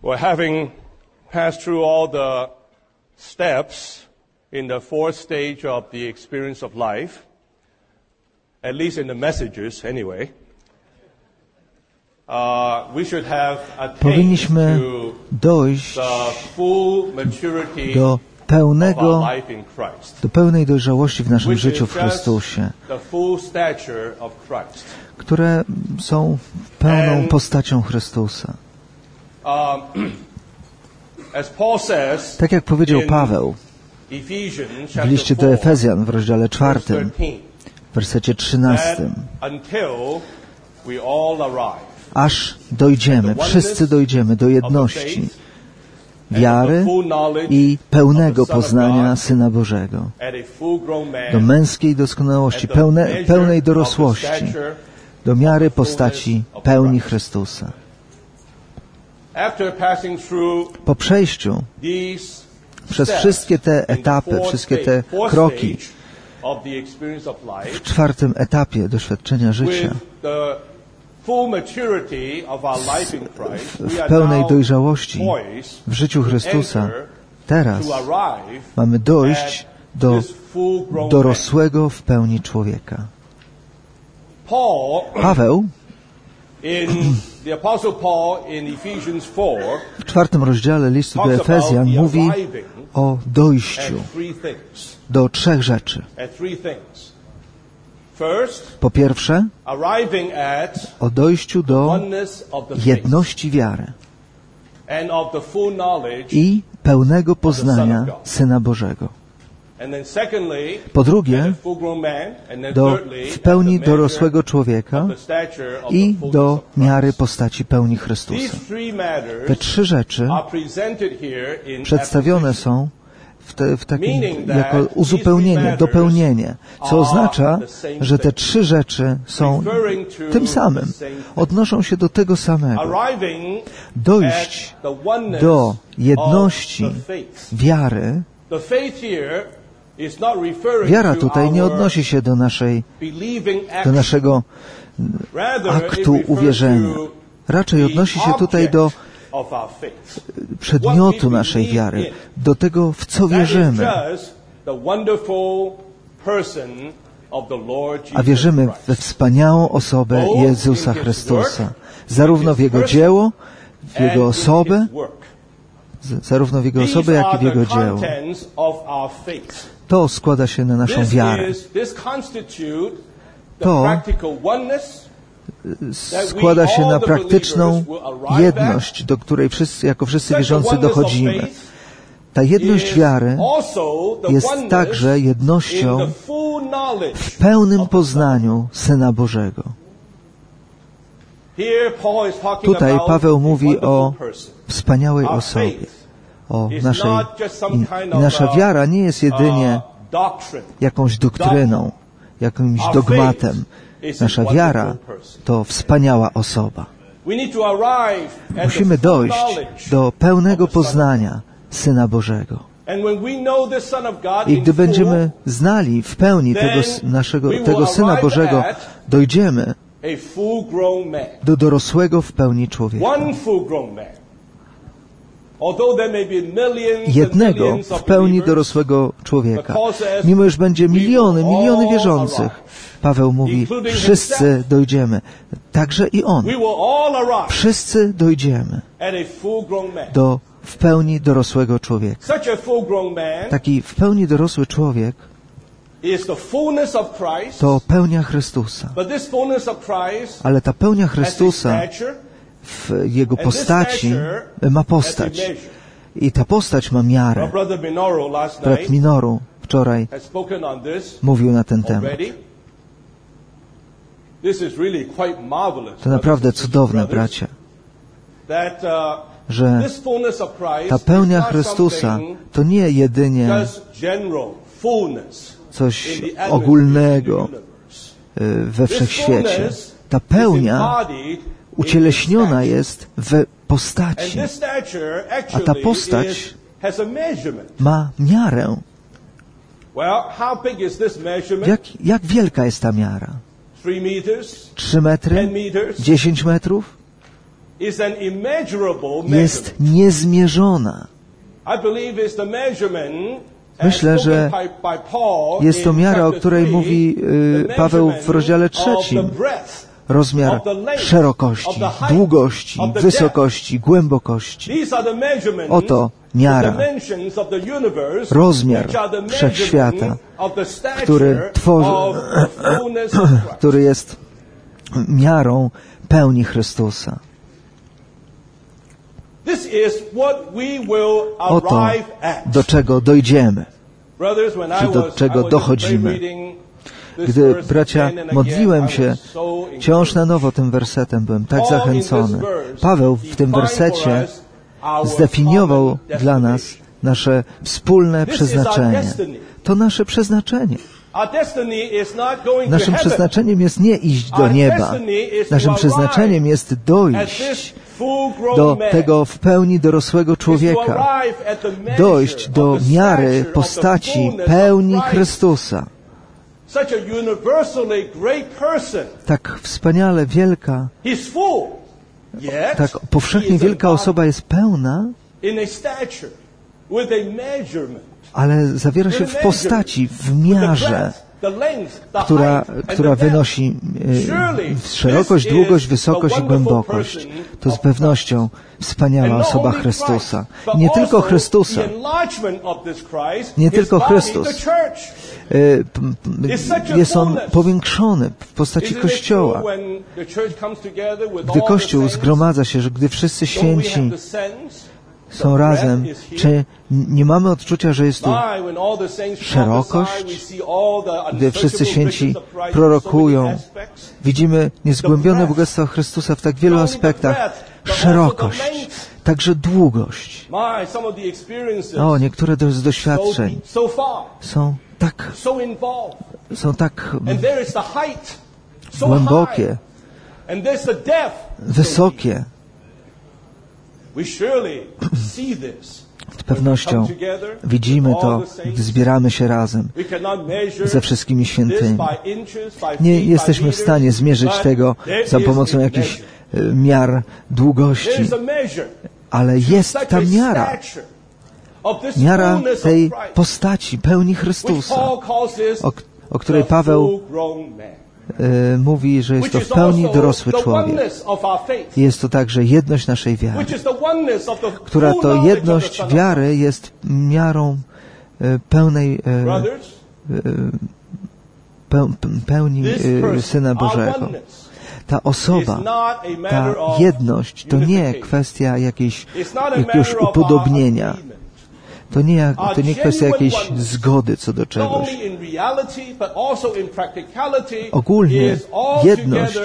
Well, having passed through all the steps in the fourth stage of the experience of life, at least in the messages anyway, we should have attained powinniśmy to dojść the full maturity do of our life in Christ, pełnej dojrzałości w naszym which życiu is w just Chrystusie, the full stature of Christ. które są pełną postacią Chrystusa. As Paul says, Tak jak powiedział Paweł Ephesians w liście do Efezjan w rozdziale 4, w wersecie 13, aż dojdziemy, wszyscy dojdziemy do jedności, wiary i pełnego poznania Syna Bożego, do męskiej doskonałości, pełnej dorosłości, do miary postaci pełni Chrystusa. Po przejściu przez wszystkie te etapy, wszystkie te kroki w czwartym etapie doświadczenia życia, w pełnej dojrzałości w życiu Chrystusa, teraz mamy dojść do dorosłego w pełni człowieka. Paweł w 4 rozdziale listu do Efezjan mówi o dojściu do 3 rzeczy. Po pierwsze, o dojściu do jedności wiary i pełnego poznania Syna Bożego. Po drugie, do w pełni dorosłego człowieka i do miary postaci pełni Chrystusa. Te 3 rzeczy przedstawione są w takim jako uzupełnienie, dopełnienie, co oznacza, że te 3 rzeczy są tym samym, odnoszą się do tego samego. Dojść do jedności wiary. Wiara tutaj nie odnosi się do naszego aktu uwierzenia. Raczej odnosi się tutaj do przedmiotu naszej wiary, do tego, w co wierzymy. A wierzymy we wspaniałą osobę Jezusa Chrystusa, zarówno w Jego dzieło, w Jego osobę, jak i w Jego dzieło. To składa się na naszą wiarę. To składa się na praktyczną jedność, do której jako wszyscy wierzący dochodzimy. Ta jedność wiary jest także jednością w pełnym poznaniu Syna Bożego. Tutaj Paweł mówi o wspaniałej osobie. Nasza wiara nie jest jedynie jakąś doktryną, jakimś dogmatem. Nasza wiara to wspaniała osoba. Musimy dojść do pełnego poznania Syna Bożego. I gdy będziemy znali w pełni tego Syna Bożego, dojdziemy do dorosłego w pełni człowieka. Jednego w pełni dorosłego człowieka. Mimo już będzie miliony wierzących, Paweł mówi, wszyscy dojdziemy. Także i on. Wszyscy dojdziemy do w pełni dorosłego człowieka. Taki w pełni dorosły człowiek to pełnia Chrystusa. Ale ta pełnia Chrystusa w Jego postaci ma postać. I ta postać ma miarę. Brat Minoru wczoraj mówił na ten temat. To naprawdę cudowne, bracia, że ta pełnia Chrystusa to nie jedynie coś ogólnego we wszechświecie. Ta pełnia ucieleśniona jest w postaci, a ta postać ma miarę. Jak wielka jest ta miara? 3 metry? 10 metrów? jest niezmierzona. Myślę, że jest to miara, o której mówi Paweł w rozdziale 3. Rozmiar szerokości, długości, wysokości, głębokości. Oto miara, rozmiar wszechświata, który jest miarą pełni Chrystusa. Oto do czego dojdziemy, czy do czego dochodzimy. Gdy, bracia, modliłem się, wciąż na nowo tym wersetem byłem tak zachęcony. Paweł w tym wersecie zdefiniował dla nas nasze wspólne przeznaczenie. To nasze przeznaczenie. Naszym przeznaczeniem jest nie iść do nieba. Naszym przeznaczeniem jest dojść do tego w pełni dorosłego człowieka. Dojść do miary postaci pełni Chrystusa. Tak wspaniale wielka, tak powszechnie wielka osoba jest pełna, ale zawiera się w postaci, w miarze, która wynosi szerokość, długość, wysokość i głębokość. To z pewnością wspaniała osoba Chrystusa. Nie tylko Chrystusa. Nie tylko Chrystus. Jest On powiększony w postaci Kościoła. Gdy Kościół zgromadza się, że gdy wszyscy święci są razem, czy nie mamy odczucia, że jest tu szerokość? Gdy wszyscy święci prorokują, widzimy niezgłębione bogactwo Chrystusa w tak wielu aspektach. Szerokość, także długość. Niektóre z doświadczeń są tak głębokie, wysokie. Z pewnością widzimy to, gdy zbieramy się razem ze wszystkimi świętymi. Nie jesteśmy w stanie zmierzyć tego za pomocą jakichś miar długości, ale jest ta miara. Miara tej postaci pełni Chrystusa, o której Paweł mówi, że jest to w pełni dorosły człowiek. Jest to także jedność naszej wiary, która to jedność wiary jest miarą pełnej pełni Syna Bożego. Ta osoba, ta jedność to nie kwestia jakiegoś upodobnienia. To nie kwestia jakiejś zgody co do czegoś. Ogólnie jedność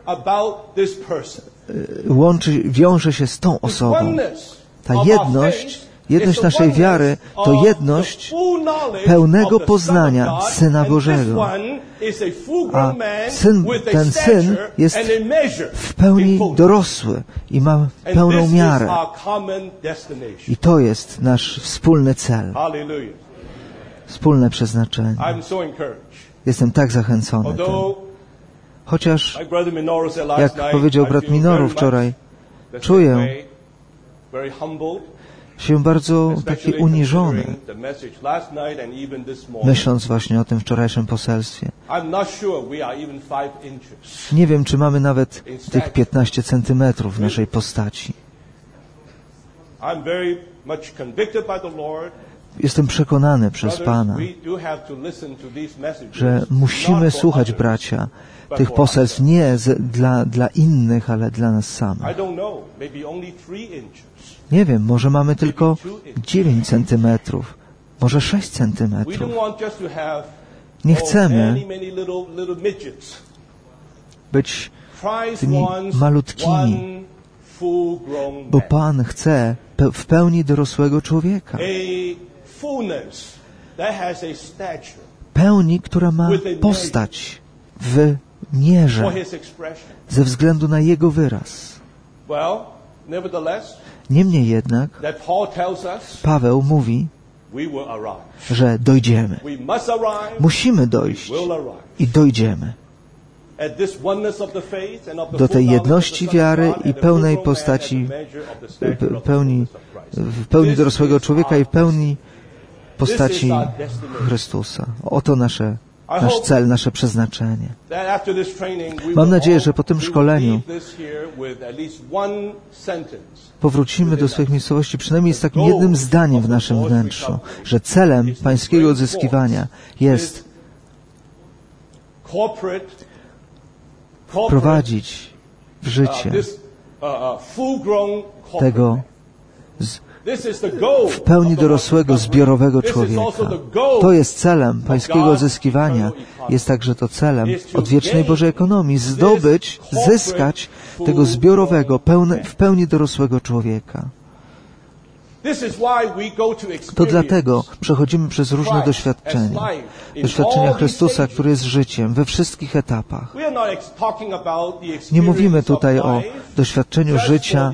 wiąże się z tą osobą. Ta jedność naszej wiary to jedność pełnego poznania Syna Bożego. A ten Syn jest w pełni dorosły i ma pełną miarę. I to jest nasz wspólny cel. Wspólne przeznaczenie. Jestem tak zachęcony tym. Chociaż, jak powiedział brat Minoru wczoraj, czuję się bardzo taki uniżony, myśląc właśnie o tym wczorajszym poselstwie. Nie wiem, czy mamy nawet tych 15 centymetrów w naszej postaci. Jestem przekonany przez Pana, że musimy słuchać, bracia, tych poselstw nie dla innych, ale dla nas samych. Nie wiem, może mamy tylko 9 centymetrów, może 6 centymetrów. Nie chcemy być tymi malutkimi, bo Pan chce w pełni dorosłego człowieka. Pełni, która ma postać w mierze ze względu na Jego wyraz. Niemniej jednak Paweł mówi, że dojdziemy. Musimy dojść i dojdziemy. do tej jedności wiary i pełnej postaci, w pełni dorosłego człowieka i pełni postaci Chrystusa. Oto nasz cel, nasze przeznaczenie. Mam nadzieję, że po tym szkoleniu powrócimy do swoich miejscowości przynajmniej z takim jednym zdaniem w naszym wnętrzu, że celem pańskiego odzyskiwania jest wprowadzić w życie tego w pełni dorosłego, zbiorowego człowieka. To jest celem pańskiego odzyskiwania. Jest także to celem odwiecznej Bożej ekonomii. Zdobyć, zyskać tego zbiorowego, w pełni dorosłego człowieka. To dlatego przechodzimy przez różne doświadczenia. Doświadczenia Chrystusa, który jest życiem we wszystkich etapach. Nie mówimy tutaj o doświadczeniu życia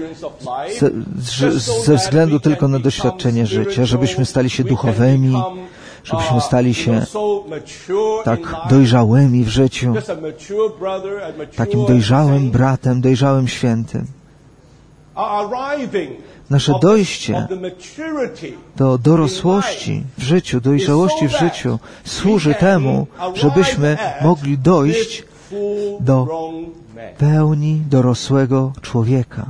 ze względu tylko na doświadczenie życia, żebyśmy stali się duchowymi, żebyśmy stali się tak dojrzałymi w życiu, takim dojrzałym bratem, dojrzałym świętym. Nasze dojście do dorosłości w życiu, dojrzałości w życiu służy temu, żebyśmy mogli dojść do pełni dorosłego człowieka.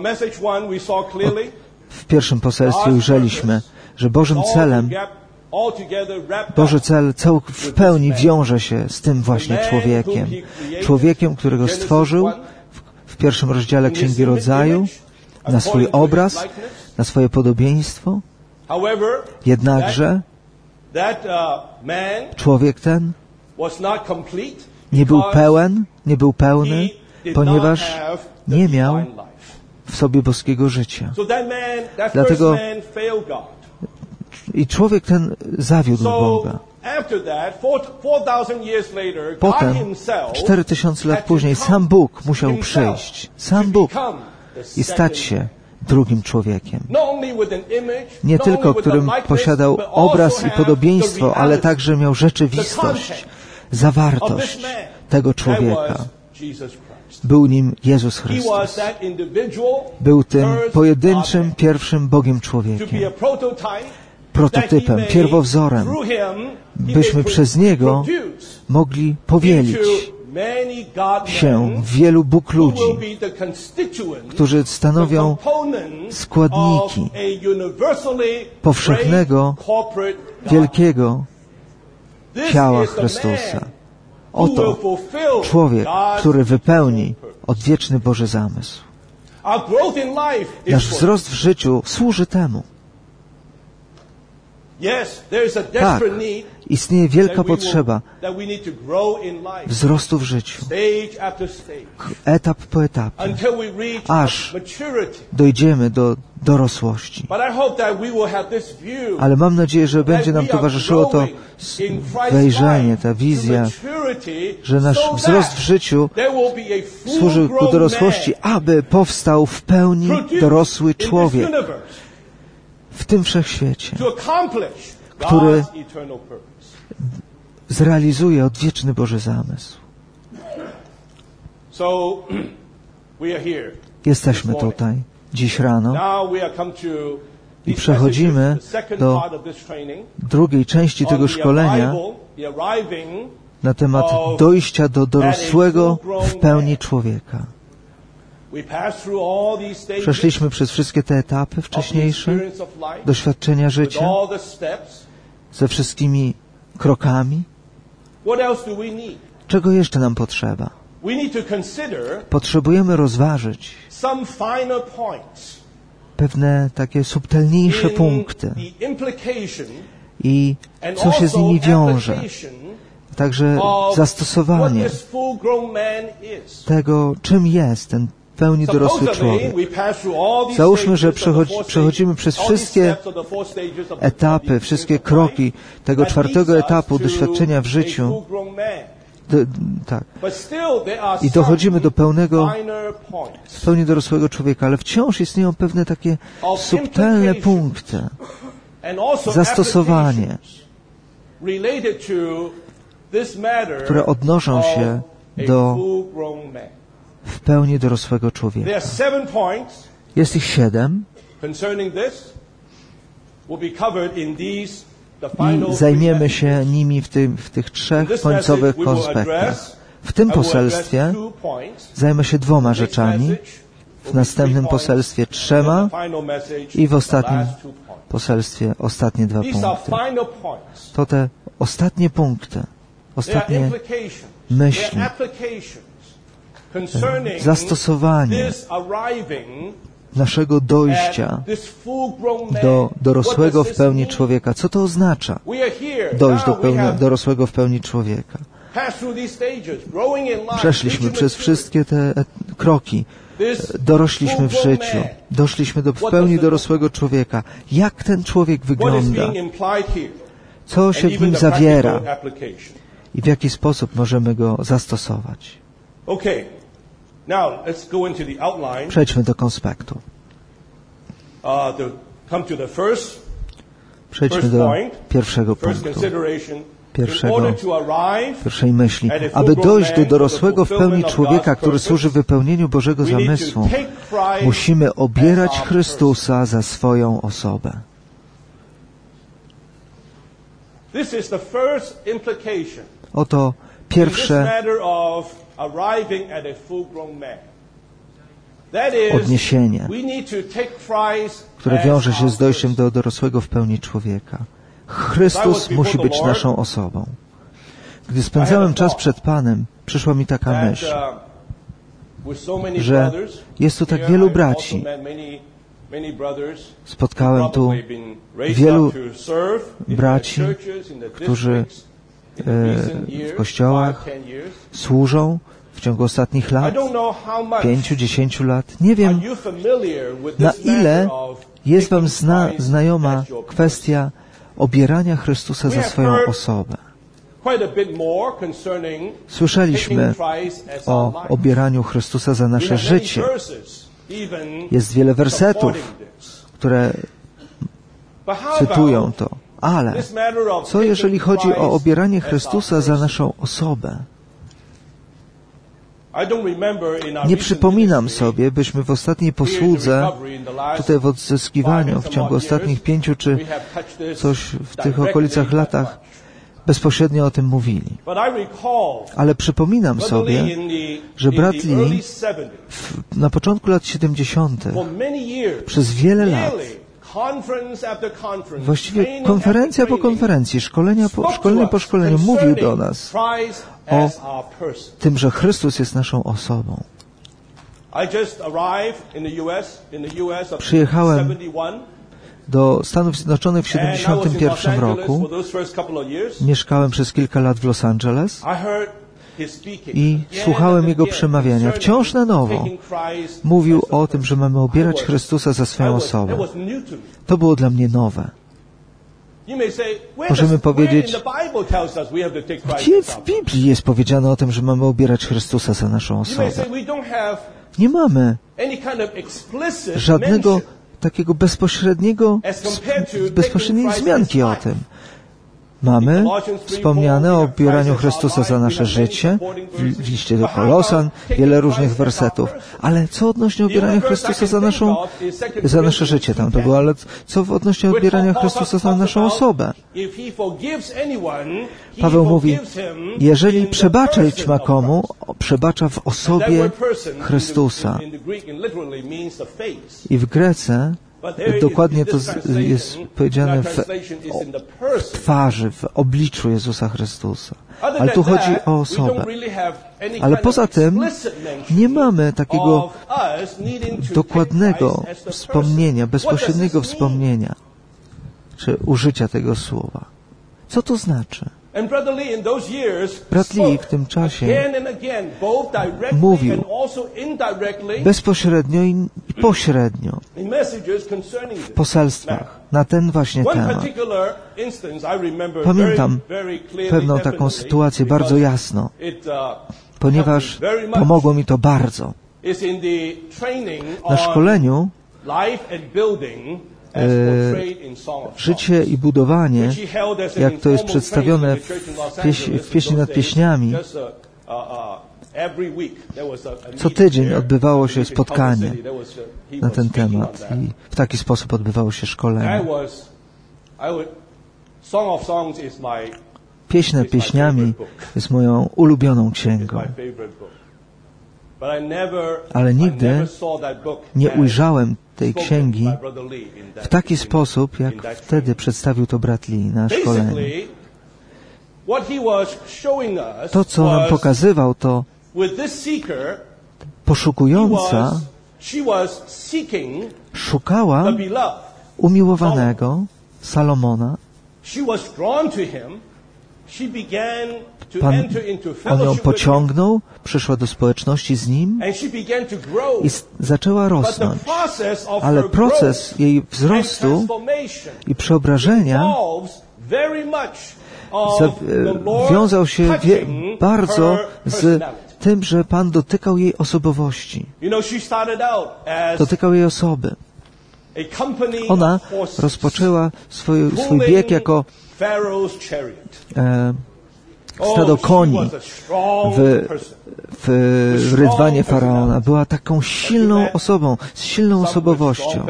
W pierwszym poselstwie ujrzeliśmy, że Bożym celem, Boży cel w pełni wiąże się z tym właśnie człowiekiem. Człowiekiem, którego stworzył w pierwszym rozdziale Księgi Rodzaju, na swój obraz, na swoje podobieństwo. Jednakże człowiek ten nie był pełny, ponieważ nie miał w sobie boskiego życia. Dlatego i człowiek ten zawiódł Boga. Potem, 4000 lat później, sam Bóg musiał przyjść. Sam Bóg i stać się drugim człowiekiem. Nie tylko, którym posiadał obraz i podobieństwo, ale także miał rzeczywistość, zawartość tego człowieka. Był nim Jezus Chrystus. Był tym pojedynczym, pierwszym Bogiem człowiekiem. Prototypem, pierwowzorem, byśmy przez Niego mogli powielić się wielu Bóg ludzi, którzy stanowią składniki powszechnego, wielkiego ciała Chrystusa. Oto człowiek, który wypełni odwieczny Boży zamysł. Nasz wzrost w życiu służy temu. Tak, istnieje wielka potrzeba wzrostu w życiu, etap po etapie, aż dojdziemy do dorosłości. Ale mam nadzieję, że będzie nam towarzyszyło to wejrzenie, ta wizja, że nasz wzrost w życiu służy ku dorosłości, aby powstał w pełni dorosły człowiek w tym wszechświecie, który zrealizuje odwieczny Boży zamysł. Jesteśmy tutaj dziś rano i przechodzimy do drugiej części tego szkolenia na temat dojścia do dorosłego w pełni człowieka. Przeszliśmy przez wszystkie te etapy wcześniejsze doświadczenia życia ze wszystkimi krokami. Czego jeszcze nam potrzeba? Potrzebujemy rozważyć pewne takie subtelniejsze punkty i co się z nimi wiąże. Także zastosowanie tego, czym jest ten w pełni dorosły człowiek. Załóżmy, że przechodzimy przez wszystkie etapy, wszystkie kroki tego czwartego etapu doświadczenia w życiu. Tak. I dochodzimy do w pełni dorosłego człowieka, ale wciąż istnieją pewne takie subtelne punkty. Zastosowanie, które odnoszą się do w pełni dorosłego człowieka. Jest ich 7 i zajmiemy się nimi w tych 3 końcowych konspektach. W tym poselstwie zajmę się 2 rzeczami, w następnym poselstwie 3 i w ostatnim poselstwie ostatnie 2 punkty. To te ostatnie punkty, ostatnie myśli, zastosowanie naszego dojścia do dorosłego w pełni człowieka. Co to oznacza? Dojść do dorosłego w pełni człowieka. Przeszliśmy przez wszystkie te kroki. Dorośliśmy w życiu. Doszliśmy do w pełni dorosłego człowieka. Jak ten człowiek wygląda? Co się w nim zawiera? I w jaki sposób możemy go zastosować? Przejdźmy do konspektu. Przejdźmy do pierwszego punktu. Pierwszej myśli. Aby dojść do dorosłego w pełni człowieka, który służy wypełnieniu Bożego zamysłu, musimy obierać Chrystusa za swoją osobę. Oto pierwsze odniesienie, które wiąże się z dojściem do dorosłego w pełni człowieka. Chrystus musi być naszą osobą. Gdy spędzałem czas przed Panem, przyszła mi taka myśl, że jest tu tak wielu braci. Spotkałem tu wielu braci, którzy w kościołach służą w ciągu ostatnich lat, 5-10 lat. Nie wiem, na ile jest Wam znajoma kwestia obierania Chrystusa za swoją osobę. Słyszeliśmy o obieraniu Chrystusa za nasze życie. Jest wiele wersetów, które cytują to. Ale co jeżeli chodzi o obieranie Chrystusa za naszą osobę? Nie przypominam sobie, byśmy w ostatniej posłudze, tutaj w odzyskiwaniu, w ciągu ostatnich 5 czy coś w tych okolicach latach, bezpośrednio o tym mówili. Ale przypominam sobie, że brat Lee na początku lat 70. przez wiele lat, właściwie konferencja po konferencji, szkolenie po szkoleniu mówił do nas o tym, że Chrystus jest naszą osobą. Przyjechałem do Stanów Zjednoczonych w 1971 roku. Mieszkałem przez kilka lat w Los Angeles i słuchałem Jego przemawiania. Wciąż na nowo mówił o tym, że mamy obierać Chrystusa za swoją osobę. To było dla mnie nowe. Możemy powiedzieć, gdzie w Biblii jest powiedziane o tym, że mamy obierać Chrystusa za naszą osobę? Nie mamy żadnego takiego bezpośredniej wzmianki o tym. Mamy wspomniane o obieraniu Chrystusa za nasze życie, w liście do Kolosan, wiele różnych wersetów. Ale co odnośnie obierania Chrystusa za nasze życie tam to było, ale co odnośnie obierania Chrystusa za naszą osobę? Paweł mówi, jeżeli przebaczyć ma komu, przebacza w osobie Chrystusa. I w Grece dokładnie to jest powiedziane w twarzy, w obliczu Jezusa Chrystusa. Ale tu chodzi o osobę. Ale poza tym nie mamy takiego dokładnego wspomnienia, bezpośredniego wspomnienia, czy użycia tego słowa. Co to znaczy? Brat Lee w tym czasie mówił bezpośrednio i pośrednio w poselstwach na ten właśnie temat. Pamiętam pewną taką sytuację bardzo jasno, ponieważ pomogło mi to bardzo. Na szkoleniu życie i budowanie, jak to jest przedstawione w pieśni nad pieśniami, Co tydzień odbywało się spotkanie na ten temat i w taki sposób odbywało się szkolenie. Pieśń pieśniami jest moją ulubioną księgą. Ale nigdy nie ujrzałem tej księgi w taki sposób, jak wtedy przedstawił to brat Lee na szkoleniu. To, co nam pokazywał, to poszukująca szukała umiłowanego Salomona. On ją pociągnął, przyszła do społeczności z nim i zaczęła rosnąć. Ale proces jej wzrostu i przeobrażenia wiązał się bardzo z tym, że Pan dotykał jej osobowości. Dotykał jej osoby. Ona rozpoczęła swój bieg jako stado koni w rydwanie Faraona. Była taką silną osobą, z silną osobowością.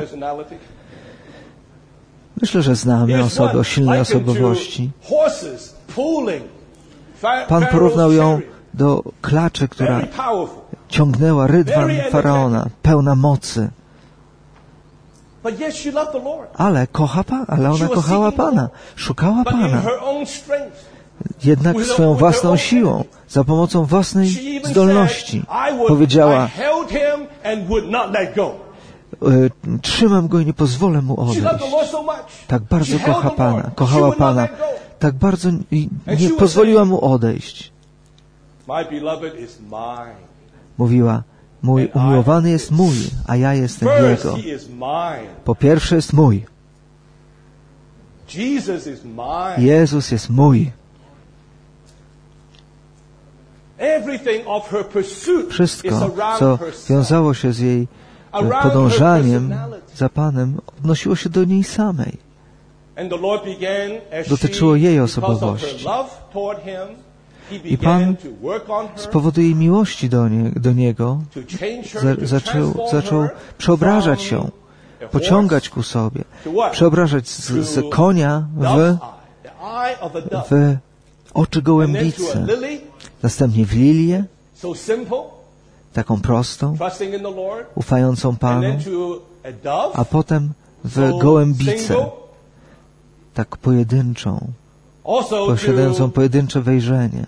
Myślę, że znamy osoby o silnej osobowości. Pan porównał ją do klaczy, która ciągnęła rydwan Faraona, pełna mocy. Ale ona kochała Pana, szukała Pana. Jednak swoją własną siłą, za pomocą własnej zdolności powiedziała: trzymam go i nie pozwolę mu odejść. Tak bardzo kochała Pana, tak bardzo nie pozwoliła mu odejść. Mówiła: mój umiłowany jest mój, a ja jestem Jego. Po pierwsze jest mój. Jezus jest mój. Wszystko, co wiązało się z jej podążaniem za Panem, odnosiło się do niej samej. Dotyczyło jej osobowości. I Pan z powodu jej miłości do Niego zaczął przeobrażać ją, pociągać ku sobie, przeobrażać z konia w oczy gołębicy, następnie w lilię, taką prostą, ufającą Panu, a potem w gołębicę, tak pojedynczą, posiadającą pojedyncze wejrzenie.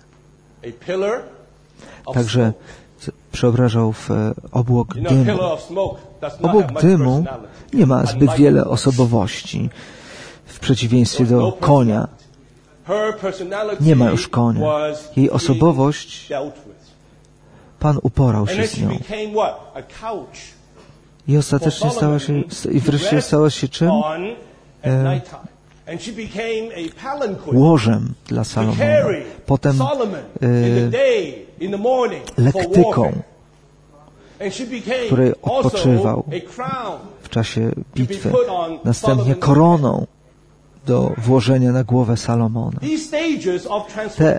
Także przeobrażał w obłok dymu. Obłok dymu nie ma zbyt wiele osobowości, w przeciwieństwie do konia. Nie ma już konia. Jej osobowość, Pan uporał się z nią. I ostatecznie wreszcie stała się czym? Łożem dla Salomona. Potem lektyką, w której odpoczywał w czasie bitwy. Następnie koroną do włożenia na głowę Salomona. Te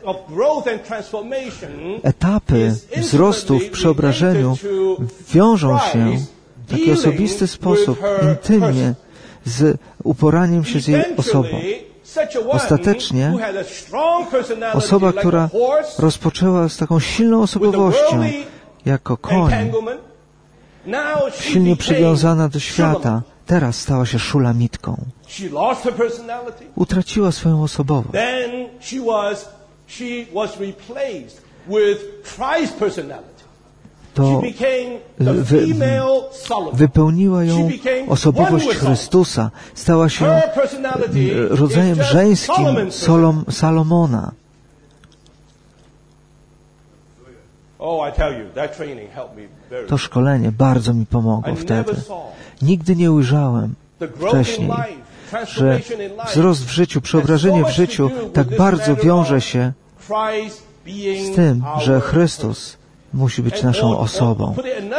etapy wzrostu w przeobrażeniu wiążą się w taki osobisty sposób, intymnie, z uporaniem się z jej osobą. Ostatecznie osoba, która rozpoczęła z taką silną osobowością, jako koń, silnie przywiązana do świata, teraz stała się szulamitką. Utraciła swoją osobowość. To wypełniła ją osobowość Chrystusa. Stała się rodzajem żeńskim Salomona. To szkolenie bardzo mi pomogło wtedy. Nigdy nie ujrzałem wcześniej, że wzrost w życiu, przeobrażenie w życiu tak bardzo wiąże się z tym, że Chrystus musi być naszą osobą.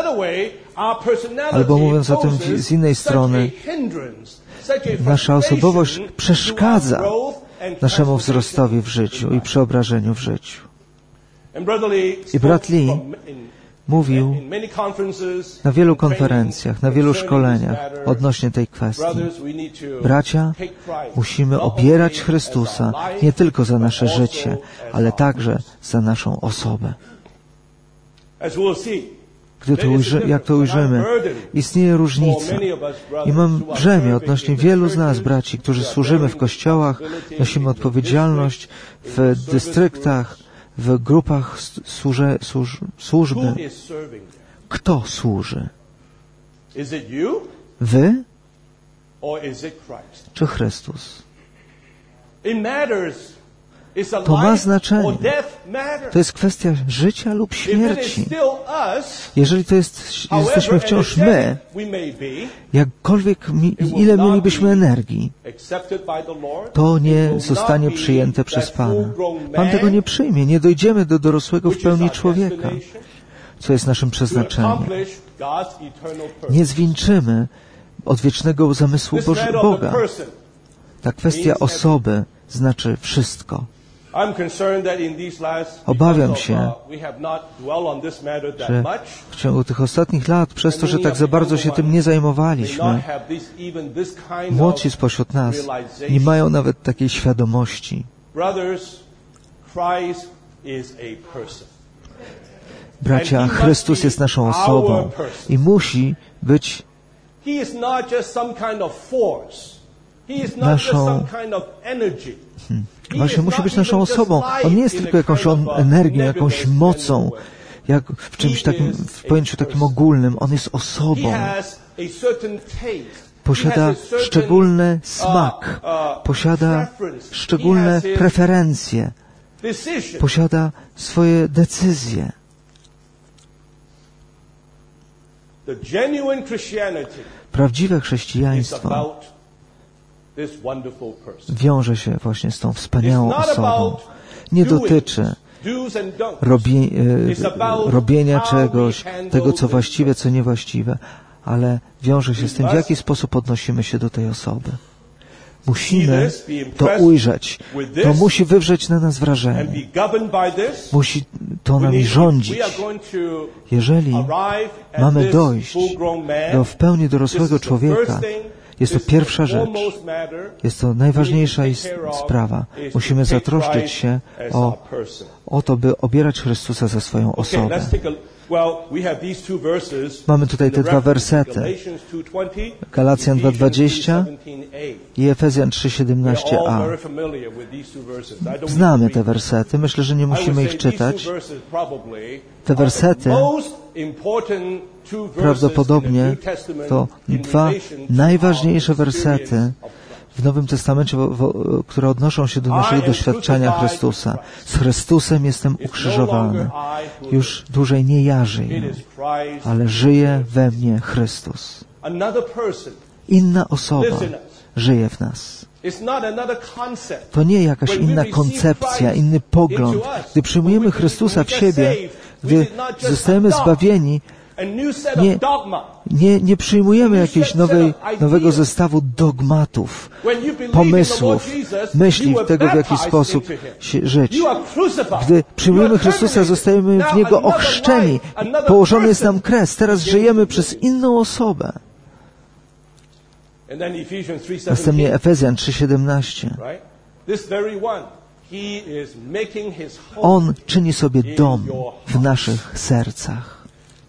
Albo mówiąc o tym z innej strony, nasza osobowość przeszkadza naszemu wzrostowi w życiu i przeobrażeniu w życiu. I brat Lee mówił na wielu konferencjach, na wielu szkoleniach odnośnie tej kwestii. Bracia, musimy obierać Chrystusa nie tylko za nasze życie, ale także za naszą osobę. Jak to ujrzymy, istnieje różnica. I mam brzemię odnośnie wielu z nas, braci, którzy służymy w kościołach, nosimy odpowiedzialność w dystryktach, w grupach służby. Kto służy? Wy? Czy Chrystus? To ma znaczenie. To jest kwestia życia lub śmierci. Jeżeli to jesteśmy wciąż my, jakkolwiek ile mielibyśmy energii, to nie zostanie przyjęte przez Pana. Pan tego nie przyjmie. Nie dojdziemy do dorosłego w pełni człowieka, co jest naszym przeznaczeniem. Nie zwieńczymy odwiecznego zamysłu Boga. Ta kwestia osoby znaczy wszystko. Obawiam się, że w ciągu tych ostatnich lat, przez to, że tak za bardzo się tym nie zajmowaliśmy, młodsi spośród nas nie mają nawet takiej świadomości. Bracia, Chrystus jest naszą osobą i musi być naszą... Właśnie musi być naszą osobą. On nie jest tylko jakąś energią, jakąś mocą, jak w czymś takim, w pojęciu takim ogólnym. On jest osobą. Posiada szczególny smak. Posiada szczególne preferencje. Posiada swoje decyzje. Prawdziwe chrześcijaństwo wiąże się właśnie z tą wspaniałą osobą. Nie dotyczy robienia czegoś, tego co właściwe, co niewłaściwe, ale wiąże się z tym, w jaki sposób odnosimy się do tej osoby. Musimy to ujrzeć. To musi wywrzeć na nas wrażenie. Musi to nami rządzić. Jeżeli mamy dojść do w pełni dorosłego człowieka, jest to pierwsza rzecz. Jest to najważniejsza sprawa. Musimy zatroszczyć się o to, by obierać Chrystusa za swoją osobę. Mamy tutaj te dwa wersety. Galacjan 2:20 i Efezjan 3:17a. Znamy te wersety. Myślę, że nie musimy ich czytać. Te wersety prawdopodobnie to dwa najważniejsze wersety w Nowym Testamencie, które odnoszą się do naszego doświadczenia Chrystusa. Z Chrystusem jestem ukrzyżowany. Już dłużej nie ja żyję, ale żyje we mnie Chrystus. Inna osoba żyje w nas. To nie jakaś inna koncepcja, inny pogląd. Gdy przyjmujemy Chrystusa w siebie, gdy zostajemy zbawieni, nie przyjmujemy jakiegoś nowego zestawu dogmatów, pomysłów, myśli tego, w jaki sposób żyć. Gdy przyjmujemy Chrystusa, zostajemy w Niego ochrzczeni. Położony jest nam kres. Teraz żyjemy przez inną osobę. Następnie Efezjan 3:17. On czyni sobie dom w naszych sercach.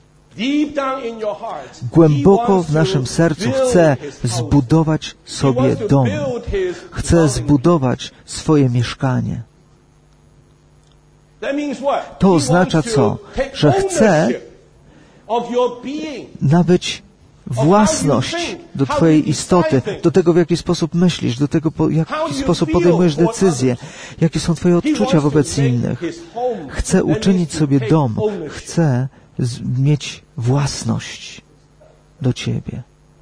Głęboko w naszym sercu chce zbudować sobie dom. Chce zbudować swoje mieszkanie. To oznacza co? Że chce nabyć własność do Twojej istoty, do tego, w jaki sposób myślisz, do tego, w jaki sposób podejmujesz decyzje, jakie są Twoje odczucia wobec innych. Chce uczynić sobie dom. Chce mieć własność do Ciebie.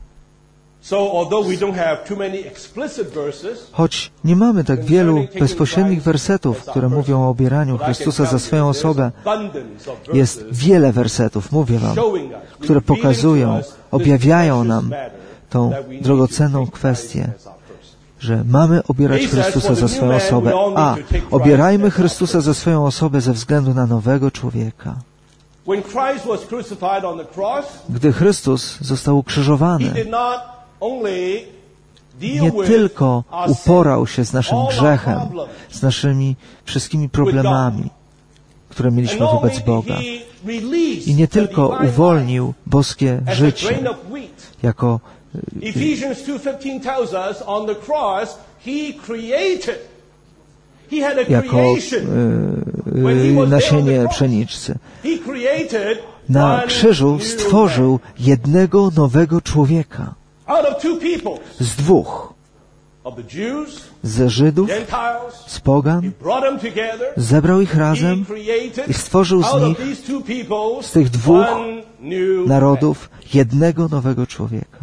Choć nie mamy tak wielu bezpośrednich wersetów, które mówią o obieraniu Chrystusa za swoją osobę, jest wiele wersetów, mówię Wam, które pokazują, objawiają nam tą drogocenną kwestię, że mamy obierać Chrystusa za swoją osobę, a obierajmy Chrystusa za swoją osobę ze względu na nowego człowieka. Gdy Chrystus został ukrzyżowany, nie tylko uporał się z naszym grzechem, z naszymi wszystkimi problemami, które mieliśmy wobec Boga. I nie tylko uwolnił boskie życie, jako nasienie pszeniczcy. Na krzyżu stworzył jednego nowego człowieka z dwóch, ze Żydów, z pogan, zebrał ich razem i stworzył z nich, z tych dwóch narodów, jednego nowego człowieka.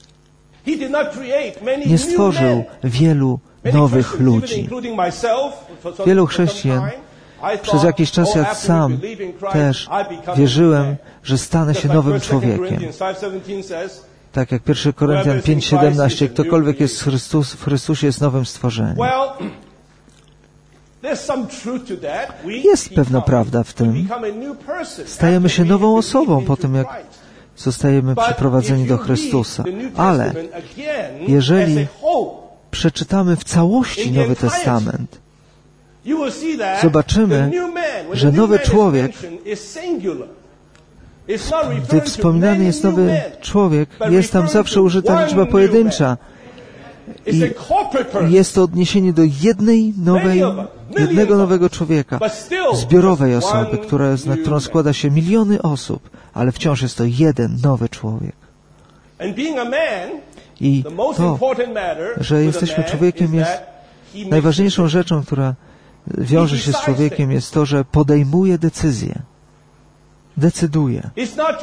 Nie stworzył wielu nowych ludzi. Wielu chrześcijan, przez jakiś czas ja sam też wierzyłem, że stanę się nowym człowiekiem. Tak jak 1 Koryntian 5:17, ktokolwiek jest w Chrystusie jest nowym stworzeniem. Jest pewna prawda w tym. Stajemy się nową osobą po tym, jak zostajemy przyprowadzeni do Chrystusa. Ale jeżeli przeczytamy w całości Nowy Testament, zobaczymy, że nowy człowiek, gdy wspominany jest nowy człowiek, jest tam zawsze użyta liczba pojedyncza. I jest to odniesienie do jednego nowego człowieka, zbiorowej osoby, na którą składa się miliony osób, ale wciąż jest to jeden nowy człowiek. I to, że jesteśmy człowiekiem, jest najważniejszą rzeczą, która wiąże się z człowiekiem, jest to, że podejmuje decyzję. Decyduje.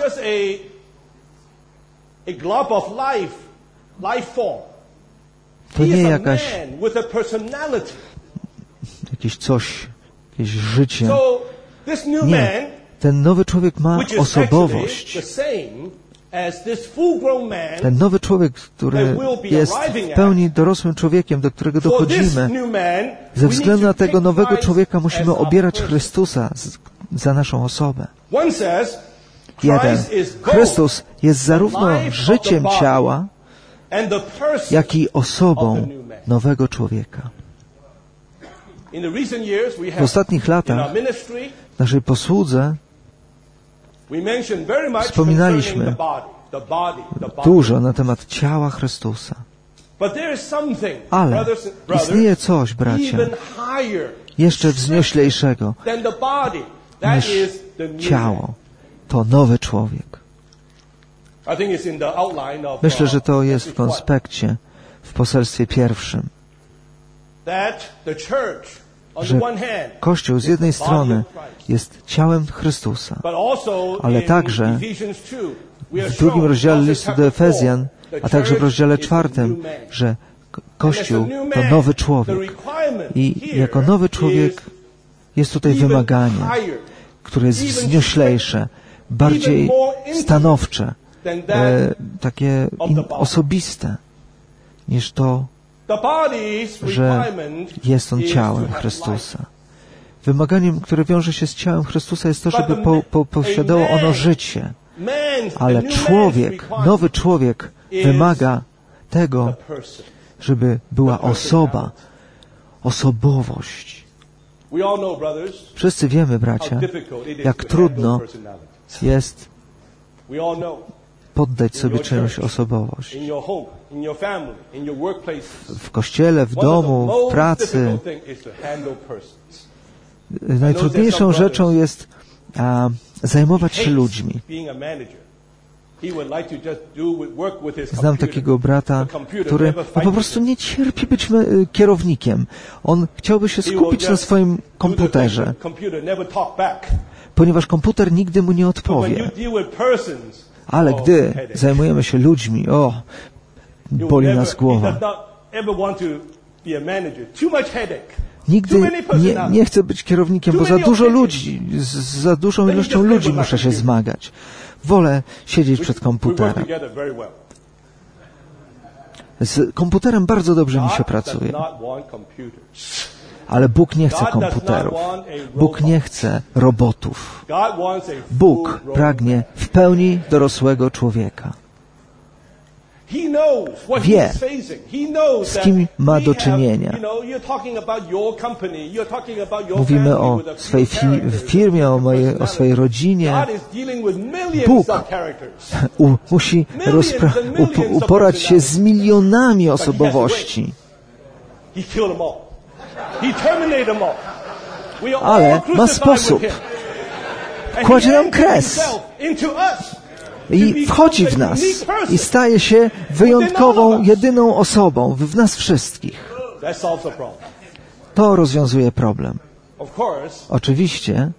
To nie jakieś życie. Nie. Ten nowy człowiek ma osobowość. Ten nowy człowiek, który jest w pełni dorosłym człowiekiem, do którego dochodzimy, ze względu na tego nowego człowieka musimy obierać Chrystusa za naszą osobę. Jeden. Chrystus jest zarówno życiem ciała, jak i osobą nowego człowieka. W ostatnich latach w naszej posłudze wspominaliśmy dużo na temat ciała Chrystusa. Ale istnieje coś, bracia, jeszcze wznioślejszego niż ciało. To nowy człowiek. Myślę, że to jest w konspekcie, w poselstwie pierwszym, że Kościół z jednej strony jest ciałem Chrystusa, ale także w drugim rozdziale listu do Efezjan, a także w rozdziale 4, że Kościół to nowy człowiek. I jako nowy człowiek jest tutaj wymaganie, które jest wznioślejsze, bardziej stanowcze, takie osobiste, niż to, że jest On ciałem Chrystusa. Wymaganiem, które wiąże się z ciałem Chrystusa, jest to, żeby posiadało ono życie. Ale człowiek, nowy człowiek wymaga tego, żeby była osoba, osobowość. Wszyscy wiemy, bracia, jak trudno jest poddać sobie czyjąś osobowość. W kościele, w domu, w pracy. Najtrudniejszą rzeczą jest zajmować się ludźmi. Znam takiego brata, który po prostu nie cierpi być kierownikiem. On chciałby się skupić na swoim komputerze, ponieważ komputer nigdy mu nie odpowie. Ale gdy zajmujemy się ludźmi, boli nas głowa. Nigdy nie chcę być kierownikiem, bo za dużo ludzi, z za dużą ilością ludzi muszę się zmagać. Wolę siedzieć przed komputerem. Z komputerem bardzo dobrze mi się pracuje. Ale Bóg nie chce komputerów. Bóg nie chce robotów. Bóg pragnie w pełni dorosłego człowieka. Wie, z kim ma do czynienia. Mówimy o swojej firmie, o swojej rodzinie. Bóg musi uporać się z milionami osobowości. Ale ma sposób. Kładzie nam kres. I wchodzi w nas i staje się wyjątkową, jedyną osobą w nas wszystkich. To rozwiązuje problem. Oczywiście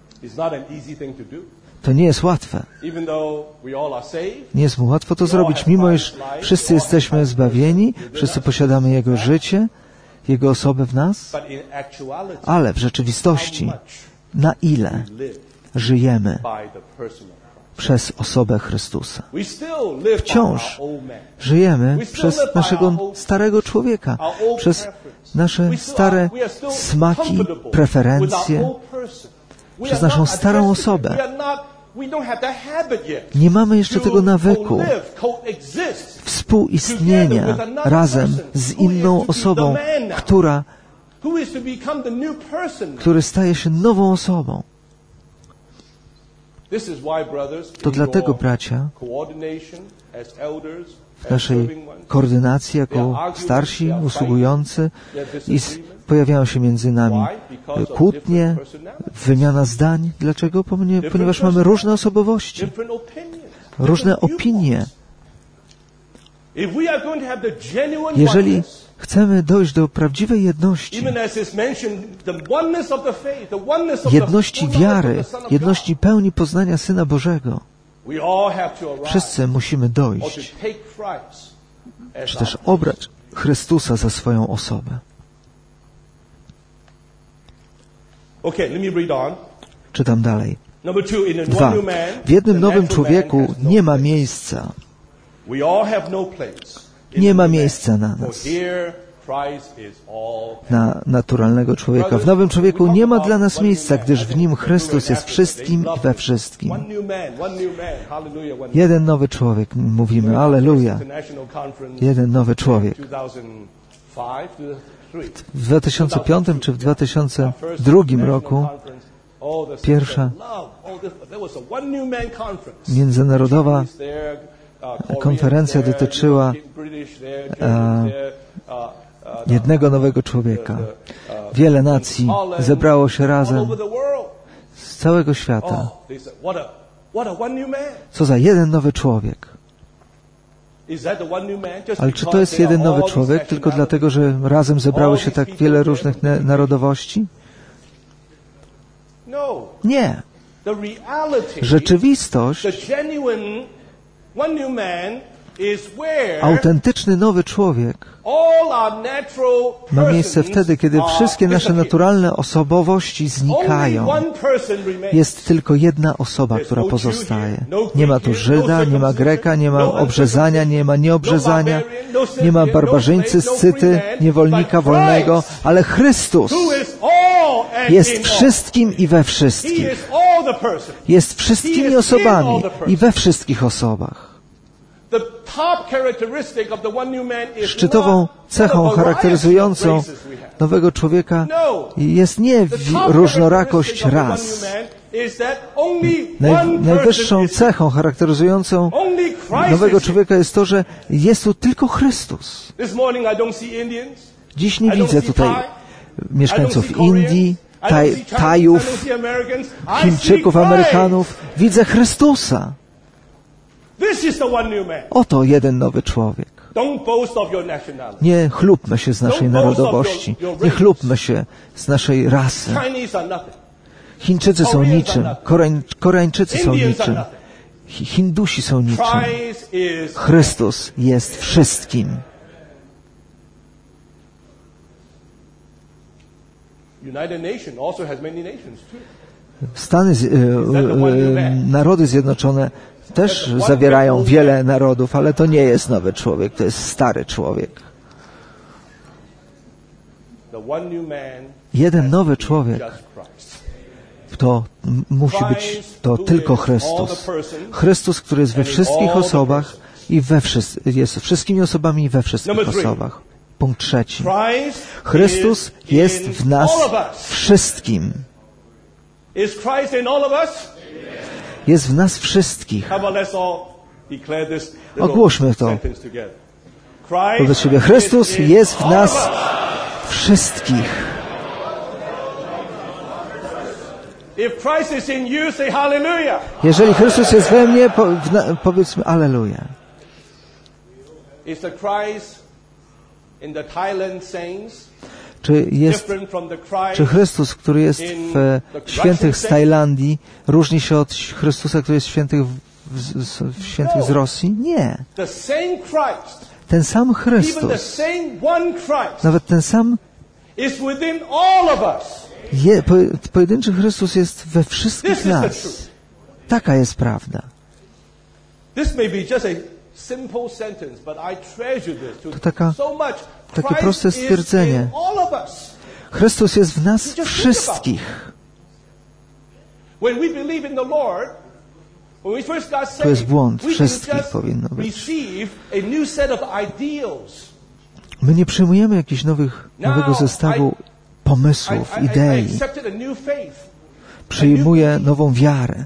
to nie jest łatwe. Nie jest mu łatwo to zrobić, mimo iż wszyscy jesteśmy zbawieni, wszyscy posiadamy Jego życie, Jego osobę w nas, ale w rzeczywistości na ile żyjemy przez osobę Chrystusa. Wciąż żyjemy przez naszego starego człowieka, przez nasze stare smaki, preferencje, przez naszą starą osobę. Nie mamy jeszcze tego nawyku współistnienia razem z inną osobą, który staje się nową osobą. To dlatego, bracia, w naszej koordynacji jako starsi, usługujący, pojawiają się między nami kłótnie, wymiana zdań. Dlaczego? Ponieważ mamy różne osobowości, różne opinie. Jeżeli chcemy dojść do prawdziwej jedności, jedności wiary, jedności pełni poznania Syna Bożego, wszyscy musimy dojść, czy też obrać Chrystusa za swoją osobę. Czytam dalej. 2. W jednym nowym człowieku nie ma miejsca. Nie ma miejsca na nas, na naturalnego człowieka. W nowym człowieku nie ma dla nas miejsca, gdyż w nim Chrystus jest wszystkim i we wszystkim. Jeden nowy człowiek, mówimy, alleluja. Jeden nowy człowiek. W 2005 czy w 2002 roku pierwsza międzynarodowa konferencja dotyczyła jednego nowego człowieka. Wiele nacji zebrało się razem z całego świata. Co za jeden nowy człowiek. Ale czy to jest jeden nowy człowiek tylko dlatego, że razem zebrało się tak wiele różnych narodowości? Nie. Rzeczywistość, autentyczny nowy człowiek ma miejsce wtedy, kiedy wszystkie nasze naturalne osobowości znikają. Jest tylko jedna osoba, która pozostaje. Nie ma tu Żyda, nie ma Greka, nie ma obrzezania, nie ma nieobrzezania, nie ma barbarzyńcy, scyty, niewolnika, wolnego, ale Chrystus jest wszystkim i we wszystkich. Jest wszystkimi osobami i we wszystkich osobach. Szczytową cechą charakteryzującą nowego człowieka jest nie różnorakość ras. Najwyższą cechą charakteryzującą nowego człowieka jest to, że jest tu tylko Chrystus. Dziś nie widzę tutaj mieszkańców Indii, Tajów, Chińczyków, Amerykanów. Widzę Chrystusa. Oto jeden nowy człowiek. Nie chlubmy się z naszej narodowości. Nie chlubmy się z naszej rasy. Chińczycy są niczym. Koreańczycy są niczym. Hindusi są niczym. Chrystus jest wszystkim. Narody Zjednoczone też zawierają wiele narodów, ale to nie jest nowy człowiek, to jest stary człowiek. jeden nowy człowiek, to musi być to tylko Chrystus. Chrystus, który jest we wszystkich osobach i jest wszystkimi osobami i we wszystkich osobach. Punkt 3. Chrystus jest w nas wszystkim. Jest w nas wszystkich. Ogłośmy to wobec siebie. Chrystus jest w nas wszystkich. Jeżeli Chrystus jest we mnie, powiedzmy Alleluja. Czy Chrystus, który jest w świętych z Tajlandii, różni się od Chrystusa, który jest świętych z Rosji? Nie. Ten sam Chrystus, nawet ten sam pojedynczy Chrystus jest we wszystkich nas. Taka jest prawda. To takie proste stwierdzenie. Chrystus jest w nas wszystkich. To jest błąd. Wszystkich powinno być. My nie przyjmujemy jakichś nowego zestawu pomysłów, idei. Przyjmuję nową wiarę.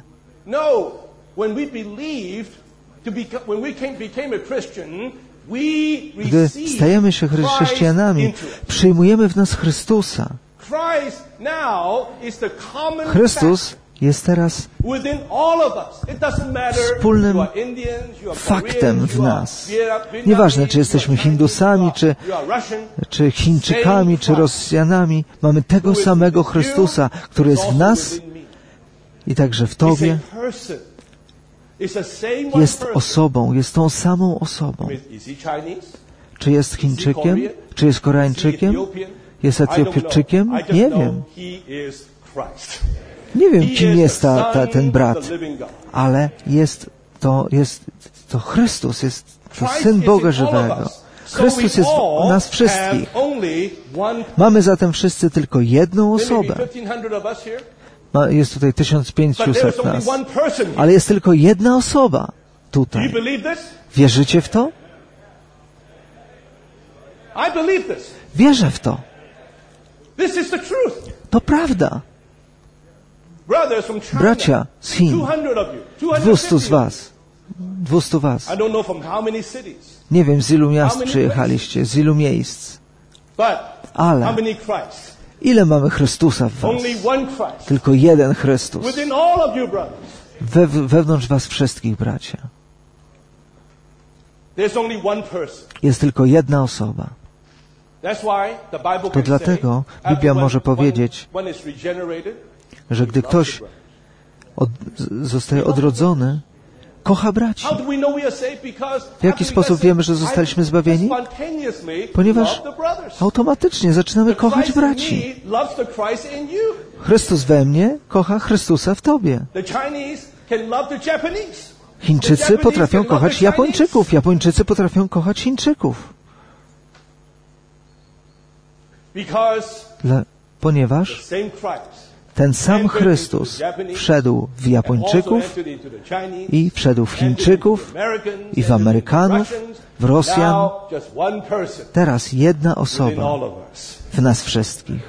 Gdy stajemy się chrześcijanami, przyjmujemy w nas Chrystusa. Chrystus jest teraz wspólnym faktem w nas. Nieważne, czy jesteśmy Hindusami, czy Chińczykami, czy Rosjanami, mamy tego samego Chrystusa, który jest w nas i także w Tobie. Jest osobą, jest tą samą osobą. Czy jest Chińczykiem? Czy jest Koreańczykiem? Jest Etiopijczykiem? Nie wiem. Nie wiem, kim jest ten brat, ale jest to Chrystus, jest to Syn Boga żywego. Chrystus jest w nas wszystkich. Mamy zatem wszyscy tylko jedną osobę. Jest tutaj 1500 nas, ale jest tylko jedna osoba tutaj. Wierzycie w to? Wierzę w to. To prawda. Bracia z Chin, 200 z was. Nie wiem, z ilu miast przyjechaliście, z ilu miejsc. Ale ile mamy Chrystusa w was? Tylko jeden Chrystus. Wewnątrz was wszystkich, bracia. Jest tylko jedna osoba. To dlatego Biblia może powiedzieć, że gdy ktoś zostaje odrodzony, kocha braci. W jaki sposób wiemy, że zostaliśmy zbawieni? Ponieważ automatycznie zaczynamy kochać braci. Chrystus we mnie kocha Chrystusa w Tobie. Chińczycy potrafią kochać Japończyków. Japończycy potrafią kochać Chińczyków. Ponieważ ten sam Chrystus wszedł w Japończyków i wszedł w Chińczyków i w Amerykanów, w Rosjan. Teraz jedna osoba w nas wszystkich.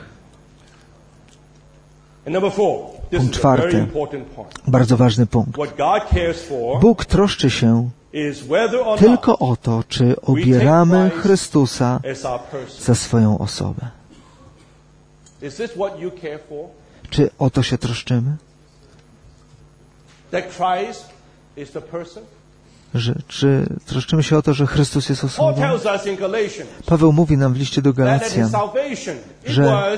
Punkt 4. Bardzo ważny punkt. Bóg troszczy się tylko o to, czy obieramy Chrystusa za swoją osobę. Czy o to się troszczymy? Czy troszczymy się o to, że Chrystus jest osobą? Paweł mówi nam w liście do Galacjan, że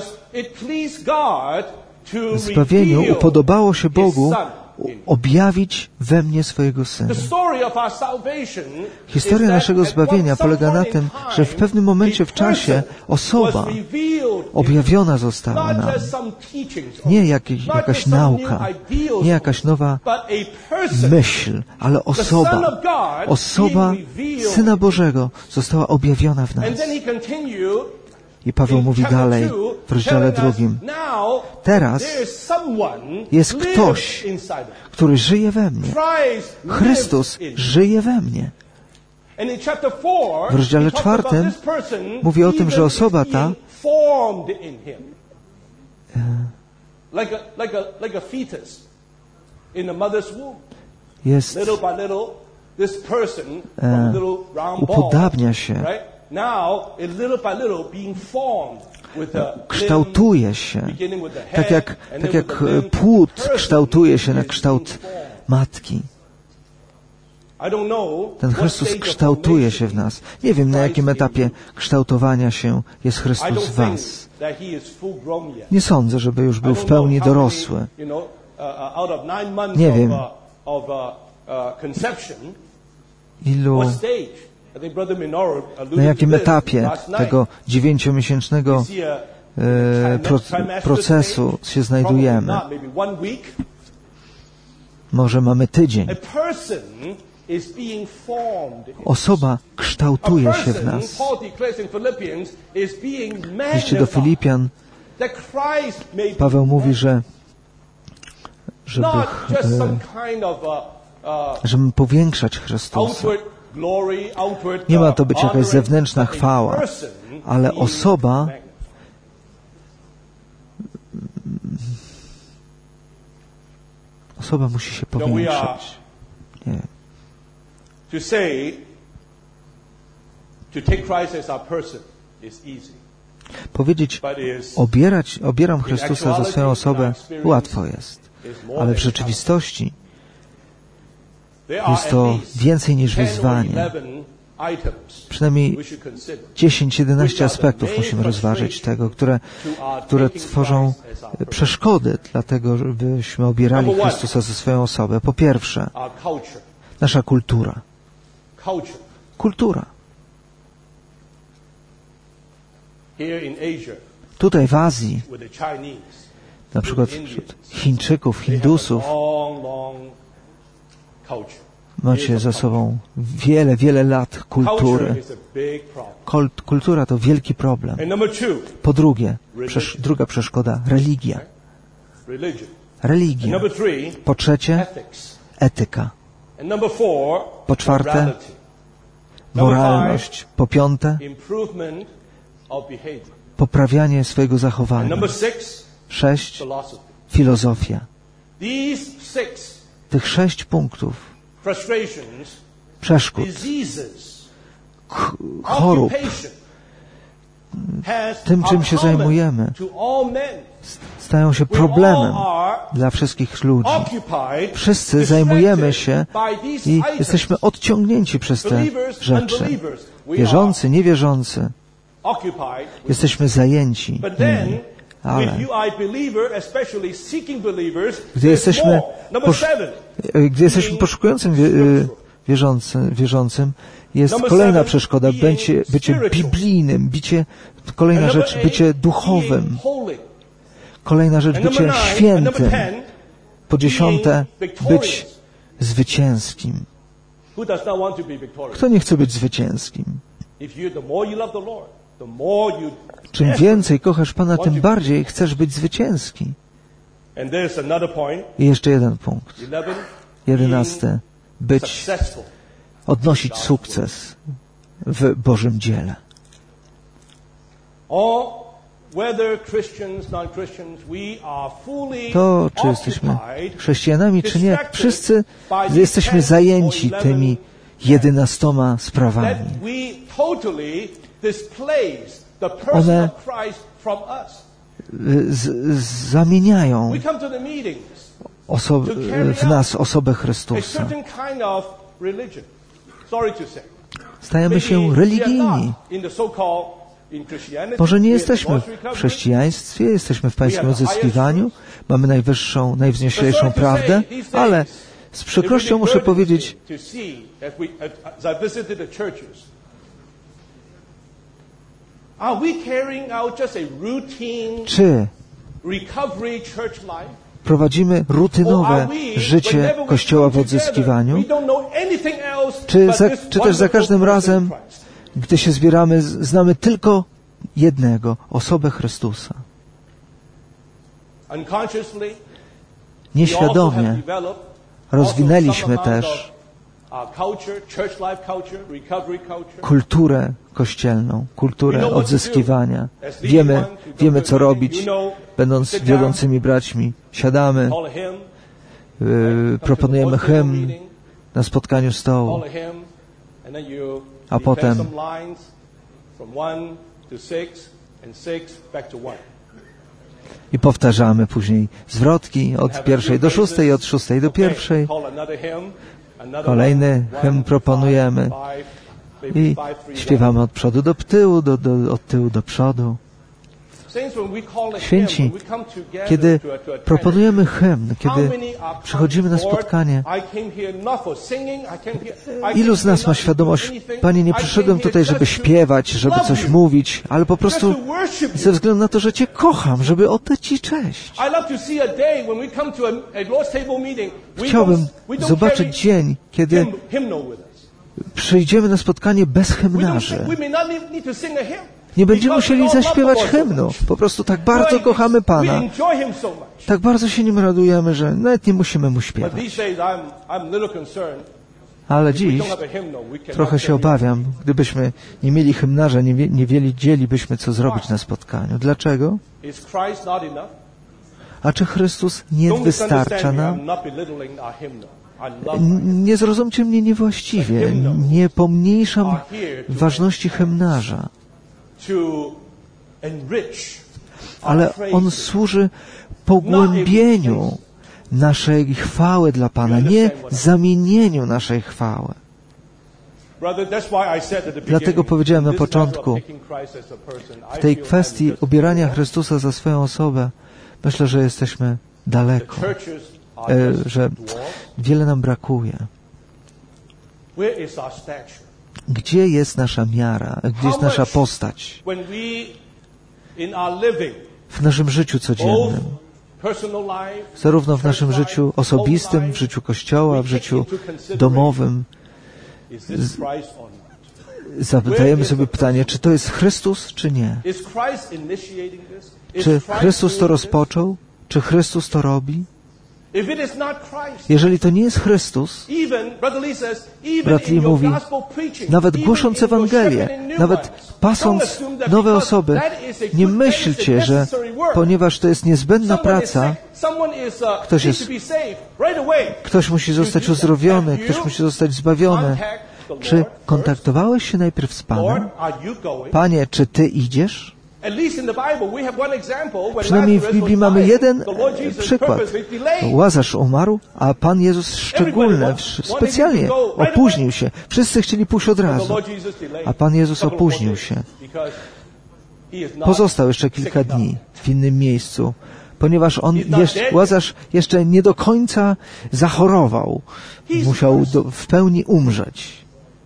w zbawieniu upodobało się Bogu objawić we mnie swojego Syna. Historia naszego zbawienia polega na tym, że w pewnym momencie w czasie osoba objawiona została nam. Nie jakaś nauka, nie jakaś nowa myśl, ale osoba Syna Bożego została objawiona w nas. I Paweł mówi dalej w rozdziale 2. Teraz jest ktoś, który żyje we mnie. Chrystus żyje we mnie. W rozdziale 4 mówi o tym, że osoba ta jest upodabnia się, kształtuje się, tak jak płód kształtuje się na kształt matki. Ten Chrystus kształtuje się w nas. Nie wiem, na jakim etapie kształtowania się jest Chrystus w was. Nie sądzę, żeby już był w pełni dorosły. Nie wiem, na jakim etapie tego 9-miesięcznego procesu się znajdujemy. Może mamy tydzień. Osoba kształtuje się w nas. W liście do Filipian Paweł mówi, żeby powiększać Chrystusa. Nie ma to być jakaś zewnętrzna chwała, ale osoba musi się powiększać. Nie. Powiedzieć, obieram Chrystusa za swoją osobę, łatwo jest. Ale w rzeczywistości jest to więcej niż wyzwanie. Przynajmniej 10-11 aspektów musimy rozważyć tego, które tworzą przeszkody dlatego, żebyśmy obierali Chrystusa za swoją osobę. Po pierwsze, nasza kultura. Kultura. Tutaj w Azji, na przykład wśród Chińczyków, Hindusów, macie za sobą wiele lat kultury. Kultura to wielki problem. Po drugie, druga przeszkoda, religia. Religia. Po trzecie, etyka. Po czwarte, moralność. Po piąte, poprawianie swojego zachowania. 6, filozofia. Tych 6 punktów, przeszkód, chorób, tym, czym się zajmujemy, stają się problemem dla wszystkich ludzi. Wszyscy zajmujemy się i jesteśmy odciągnięci przez te rzeczy. Wierzący, niewierzący. Jesteśmy zajęci nimi. Ale gdy jesteśmy poszukującym wierzącym, jest kolejna przeszkoda, bycie biblijnym, kolejna rzecz, bycie duchowym, kolejna rzecz, bycie świętym, po 10, być zwycięskim. Kto nie chce być zwycięskim? Czym więcej kochasz Pana, tym bardziej chcesz być zwycięski. I jeszcze jeden punkt. 11. Odnosić sukces w Bożym dziele. To, czy jesteśmy chrześcijanami, czy nie, wszyscy jesteśmy zajęci tymi 11 sprawami. One zamieniają w nas osobę Chrystusa. Stajemy się religijni. Może nie jesteśmy w chrześcijaństwie, jesteśmy w pańskim odzyskiwaniu, mamy najwyższą, najwznioślejszą prawdę, ale z przykrością muszę powiedzieć, czy prowadzimy rutynowe życie Kościoła w odzyskiwaniu, czy też za każdym razem, gdy się zbieramy, znamy tylko jednego, osobę Chrystusa. Nieświadomie rozwinęliśmy też kulturę kościelną, kulturę odzyskiwania. Wiemy co robić, będąc wiodącymi braćmi. Siadamy, proponujemy hymn na spotkaniu stołu, a potem i powtarzamy później zwrotki od 1 do 6, od 6 do 1. Kolejny hymn proponujemy i śpiewamy od przodu do tyłu, od tyłu do przodu. Święci, kiedy proponujemy hymn, kiedy przychodzimy na spotkanie, ilu z nas ma świadomość, Panie, nie przyszedłem tutaj, żeby śpiewać, żeby coś mówić, ale po prostu ze względu na to, że Cię kocham, żeby oddać Ci cześć. Chciałbym zobaczyć dzień, kiedy przyjdziemy na spotkanie bez hymnarzy. Nie będziemy musieli zaśpiewać hymnu. Po prostu tak bardzo kochamy Pana. Tak bardzo się nim radujemy, że nawet nie musimy Mu śpiewać. Ale dziś trochę się obawiam, gdybyśmy nie mieli hymnarza, nie wiedzielibyśmy, co zrobić na spotkaniu. Dlaczego? A czy Chrystus nie wystarcza nam? Nie zrozumcie mnie niewłaściwie. Nie pomniejszam ważności hymnarza. Ale on służy pogłębieniu naszej chwały dla Pana, nie zamienieniu naszej chwały. Dlatego powiedziałem na początku, w tej kwestii ubierania Chrystusa za swoją osobę, myślę, że jesteśmy daleko, że wiele nam brakuje. Gdzie jest nasza miara? Gdzie jest nasza postać? W naszym życiu codziennym. Zarówno w naszym życiu osobistym, w życiu Kościoła, w życiu domowym. Zadajemy sobie pytanie, czy to jest Chrystus, czy nie? Czy Chrystus to rozpoczął? Czy Chrystus to robi? Jeżeli to nie jest Chrystus, brat Lee mówi, nawet głosząc Ewangelię, nawet pasąc nowe osoby, nie myślcie, że ponieważ to jest niezbędna praca, ktoś musi zostać uzdrowiony, ktoś musi zostać zbawiony. Czy kontaktowałeś się najpierw z Panem? Panie, czy Ty idziesz? Przynajmniej w Biblii mamy jeden przykład. Łazarz umarł, a Pan Jezus specjalnie opóźnił się. Wszyscy chcieli pójść od razu, a Pan Jezus opóźnił się. Pozostał jeszcze kilka dni w innym miejscu, ponieważ Łazarz jeszcze nie do końca zachorował. Musiał w pełni umrzeć.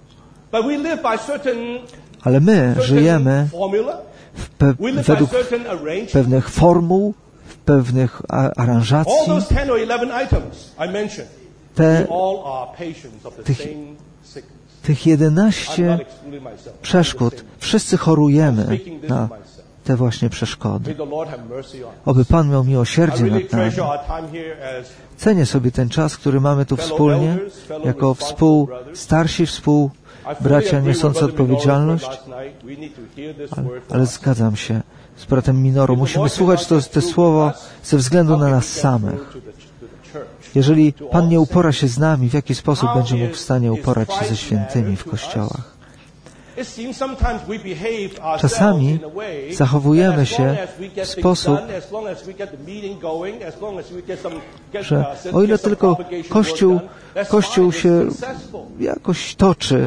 Ale my żyjemy według pewnych formuł, pewnych aranżacji. Tych 11 przeszkód. Wszyscy chorujemy na te właśnie przeszkody. Oby Pan miał miłosierdzie nad nami. Cenię sobie ten czas, który mamy tu wspólnie, jako starsi bracia niosący odpowiedzialność, ale zgadzam się z bratem Minoru. Musimy słuchać to słowo ze względu na nas samych. Jeżeli Pan nie upora się z nami, w jaki sposób będzie mógł w stanie uporać się ze świętymi w kościołach? Czasami zachowujemy się w sposób, że o ile tylko Kościół się jakoś toczy,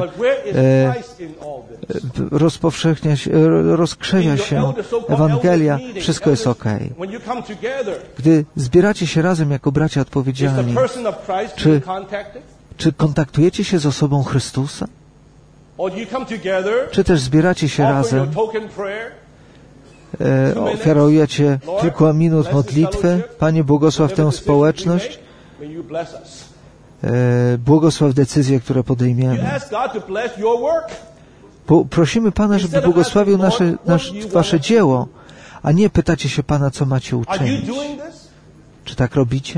rozkrzewia się Ewangelia, wszystko jest okej. Gdy zbieracie się razem jako bracia odpowiedzialni, czy kontaktujecie się z osobą Chrystusa? Czy też zbieracie się razem, ofiarujecie kilka minut modlitwy? Panie, błogosław tę społeczność, błogosław decyzje, które podejmiemy. Prosimy Pana, żeby błogosławił wasze dzieło, a nie pytacie się Pana, co macie uczynić. Czy tak robicie?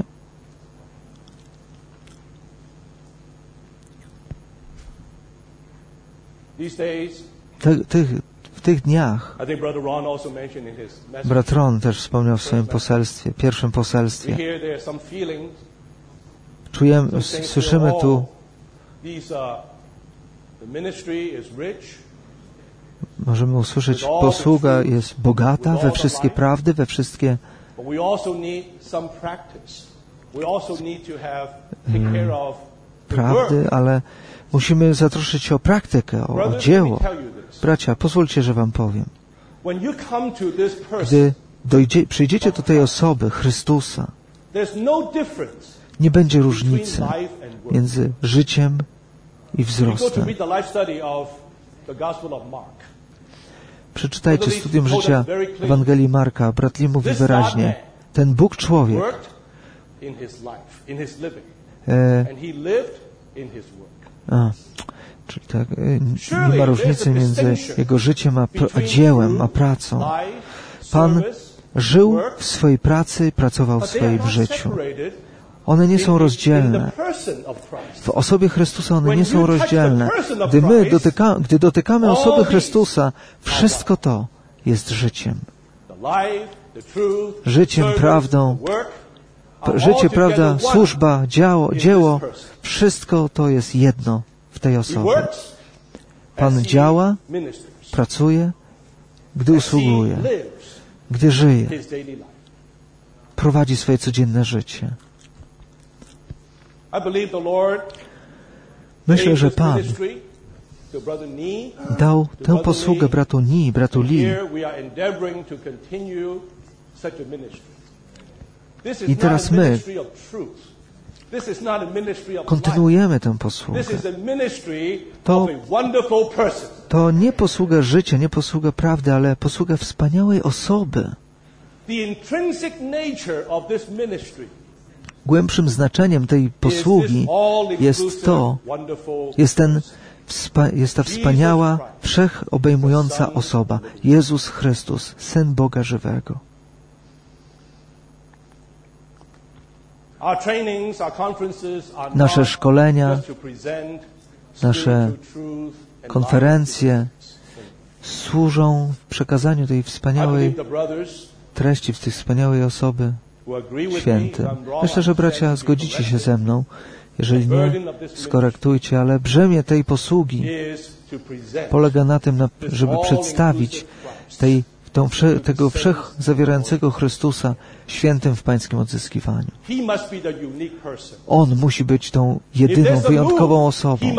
W tych dniach brat Ron też wspomniał w swoim poselstwie, pierwszym poselstwie. Słyszymy tu, możemy usłyszeć, posługa jest bogata we wszystkie prawdy, we wszystkie prawdy, ale musimy zatroszczyć się o praktykę, o dzieło. Bracia, pozwólcie, że wam powiem. Gdy przyjdziecie do tej osoby, Chrystusa, nie będzie różnicy między życiem i wzrostem. Przeczytajcie studium życia Ewangelii Marka. Brat Lee mówi wyraźnie, ten Bóg człowiek czyli tak, nie ma różnicy między jego życiem a dziełem, a pracą. Pan żył w swojej pracy i pracował w swoim życiu. One nie są rozdzielne. W osobie Chrystusa one nie są rozdzielne. Gdy dotykamy osoby Chrystusa, wszystko to jest życiem. Życiem, prawdą, życie, prawda, służba, dzieło, wszystko to jest jedno w tej osobie. Pan działa, pracuje, gdy usługuje, gdy żyje, prowadzi swoje codzienne życie. Myślę, że Pan dał tę posługę bratu Lee. I teraz my kontynuujemy tę posługę. To nie posługa życia, nie posługa prawdy, ale posługa wspaniałej osoby. Głębszym znaczeniem tej posługi jest ta wspaniała, wszechobejmująca osoba, Jezus Chrystus, Syn Boga żywego. Nasze szkolenia, nasze konferencje służą w przekazaniu tej wspaniałej treści, w tej wspaniałej osoby świętym. Myślę, że bracia zgodzicie się ze mną. Jeżeli nie, skorektujcie, ale brzemię tej posługi polega na tym, żeby przedstawić tego wszechzawierającego Chrystusa świętym w pańskim odzyskiwaniu. On musi być tą jedyną, wyjątkową osobą.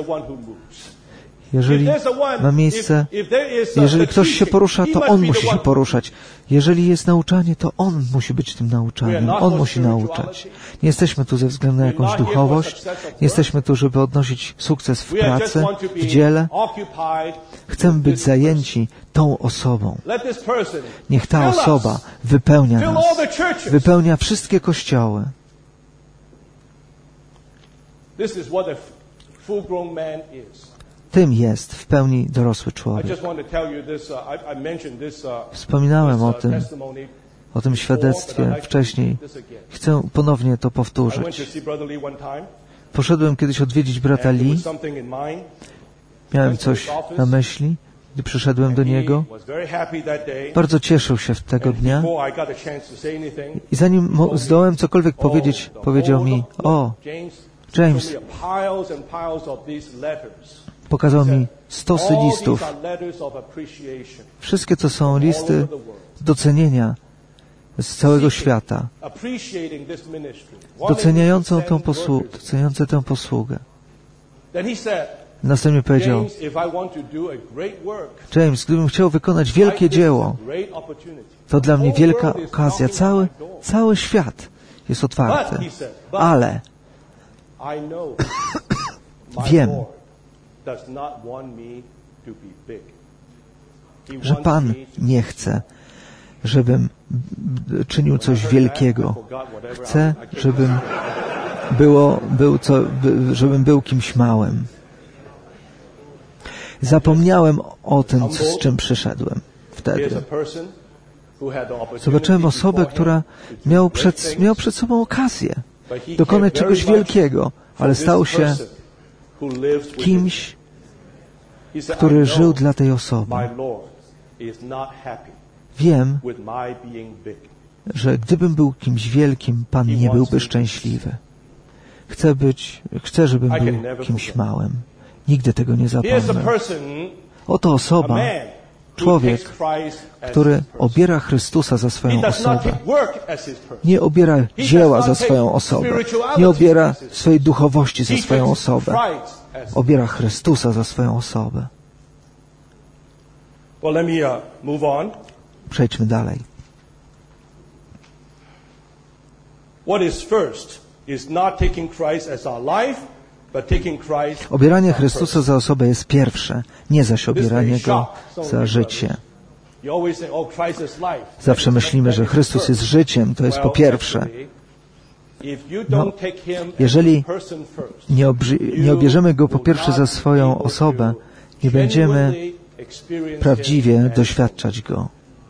Jeżeli ma miejsce, jeżeli ktoś się porusza, to On musi się poruszać. Jeżeli jest nauczanie, to On musi być tym nauczaniem. On musi nauczać. Nie jesteśmy tu ze względu na jakąś duchowość. Nie jesteśmy tu, żeby odnosić sukces w pracy, w dziele. Chcemy być zajęci tą osobą. Niech ta osoba wypełnia nas. Wypełnia wszystkie kościoły. Tym jest w pełni dorosły człowiek. Wspominałem o tym świadectwie wcześniej. Chcę ponownie to powtórzyć. Poszedłem kiedyś odwiedzić brata Lee. Miałem coś na myśli, gdy przyszedłem do niego. Bardzo cieszył się tego dnia. I zanim zdołałem cokolwiek powiedzieć, powiedział mi: o, James, pokazał mi stosy listów. Wszystkie to są listy docenienia z całego świata, doceniające tę posługę. Następnie powiedział: James, gdybym chciał wykonać wielkie dzieło, to dla mnie wielka okazja. Cały świat jest otwarty. Ale wiem, że Pan nie chce, żebym czynił coś wielkiego. Chce, żebym był kimś małym. Zapomniałem o tym, z czym przyszedłem wtedy. Zobaczyłem osobę, która miał przed sobą okazję dokonać czegoś wielkiego, ale stał się kimś, który żył dla tej osoby. Wiem, że gdybym był kimś wielkim, Pan nie byłby szczęśliwy. Chcę, żebym był kimś małym. Nigdy tego nie zapomnę. Oto osoba, człowiek, który obiera Chrystusa za swoją osobę. Nie obiera dzieła za swoją osobę. Nie obiera swojej duchowości za swoją osobę. Obiera Chrystusa za swoją osobę. Przejdźmy dalej. Obieranie Chrystusa za osobę jest pierwsze, nie zaś obieranie Go za życie. Zawsze myślimy, że Chrystus jest życiem, to jest po pierwsze. No, jeżeli nie obierzemy Go po pierwsze za swoją osobę, nie będziemy prawdziwie doświadczać Go.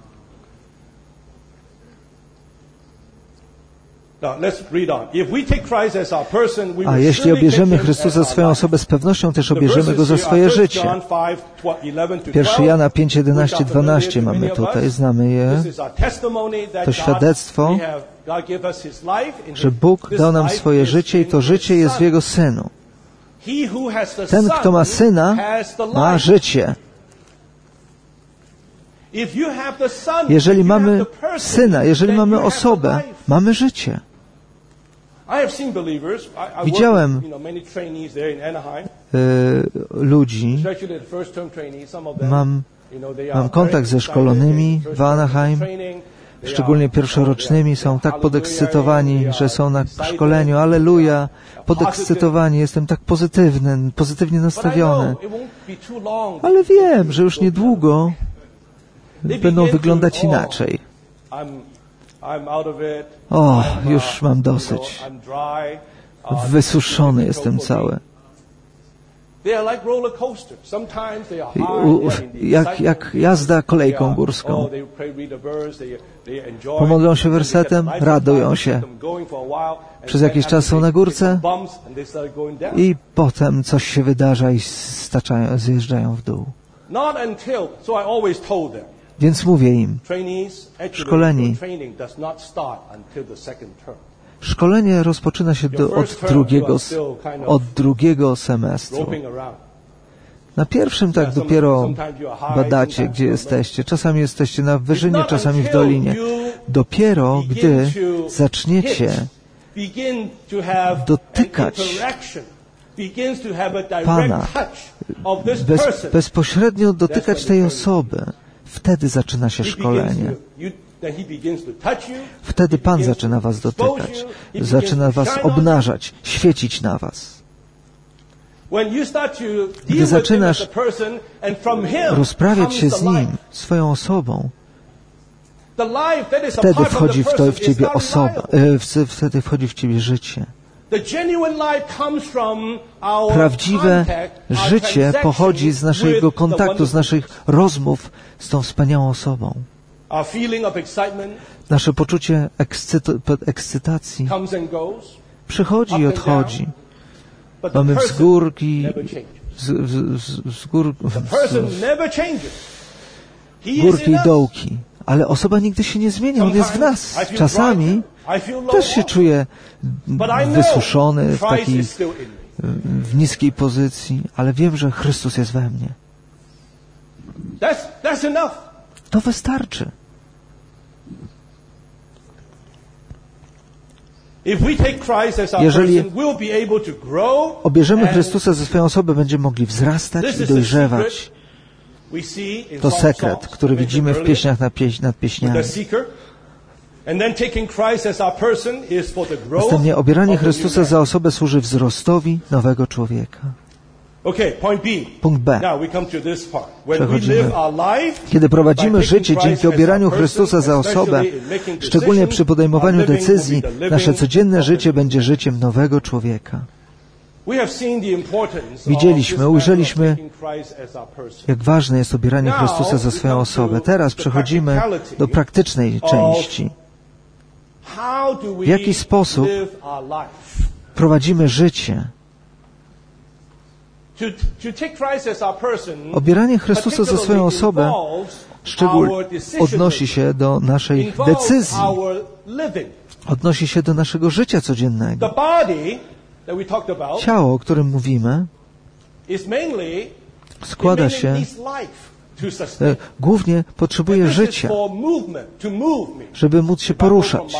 A jeśli obierzemy Chrystusa za swoją osobę, z pewnością też obierzemy Go za swoje życie. 1 Jana 5, 11, 12 mamy tutaj, znamy je. To świadectwo, że Bóg dał nam swoje życie i to życie jest w Jego Synu. Ten, kto ma Syna, ma życie. Jeżeli mamy Syna, jeżeli mamy osobę, mamy życie. Widziałem ludzi, mam kontakt ze szkolonymi w Anaheim, szczególnie pierwszorocznymi, są tak podekscytowani, że są na szkoleniu. Alleluja, podekscytowani, jestem tak pozytywnie nastawiony. Ale wiem, że już niedługo będą wyglądać inaczej. O, już mam dosyć. Wysuszony jestem cały. Jak jazda kolejką górską. Pomodlą się wersetem, radują się. Przez jakiś czas są na górce i potem coś się wydarza i zjeżdżają w dół. Więc mówię im, szkolenie rozpoczyna się od drugiego semestru. Na pierwszym tak dopiero badacie, gdzie jesteście. Czasami jesteście na wyżynie, czasami w dolinie. Dopiero gdy zaczniecie dotykać Pana, bezpośrednio dotykać tej osoby, wtedy zaczyna się szkolenie. Wtedy Pan zaczyna was dotykać, zaczyna was obnażać, świecić na was. Gdy zaczynasz rozprawiać się z Nim, swoją osobą, wtedy wchodzi w ciebie osoba, wtedy wchodzi w ciebie życie. Prawdziwe życie pochodzi z naszego kontaktu, z naszych rozmów z tą wspaniałą osobą. Nasze poczucie ekscytacji przychodzi i odchodzi. Mamy wzgórki, górki i dołki, ale osoba nigdy się nie zmienia, On jest w nas. Czasami też się czuję wysuszony, w niskiej pozycji, ale wiem, że Chrystus jest we mnie. To wystarczy. Jeżeli obierzemy Chrystusa za swoją osobę, będziemy mogli wzrastać i dojrzewać. To sekret, który widzimy w pieśniach nad pieśniami. Następnie obieranie Chrystusa za osobę służy wzrostowi nowego człowieka. Punkt B. Przechodzimy. Kiedy prowadzimy życie dzięki obieraniu Chrystusa za osobę, szczególnie przy podejmowaniu decyzji, nasze codzienne życie będzie życiem nowego człowieka. Widzieliśmy, ujrzeliśmy, jak ważne jest obieranie Chrystusa za swoją osobę. Teraz przechodzimy do praktycznej części. W jaki sposób prowadzimy życie? Obieranie Chrystusa za swoją osobę szczególnie odnosi się do naszej decyzji, odnosi się do naszego życia codziennego. Ciało, o którym mówimy, składa się, głównie potrzebuje życia, żeby móc się poruszać.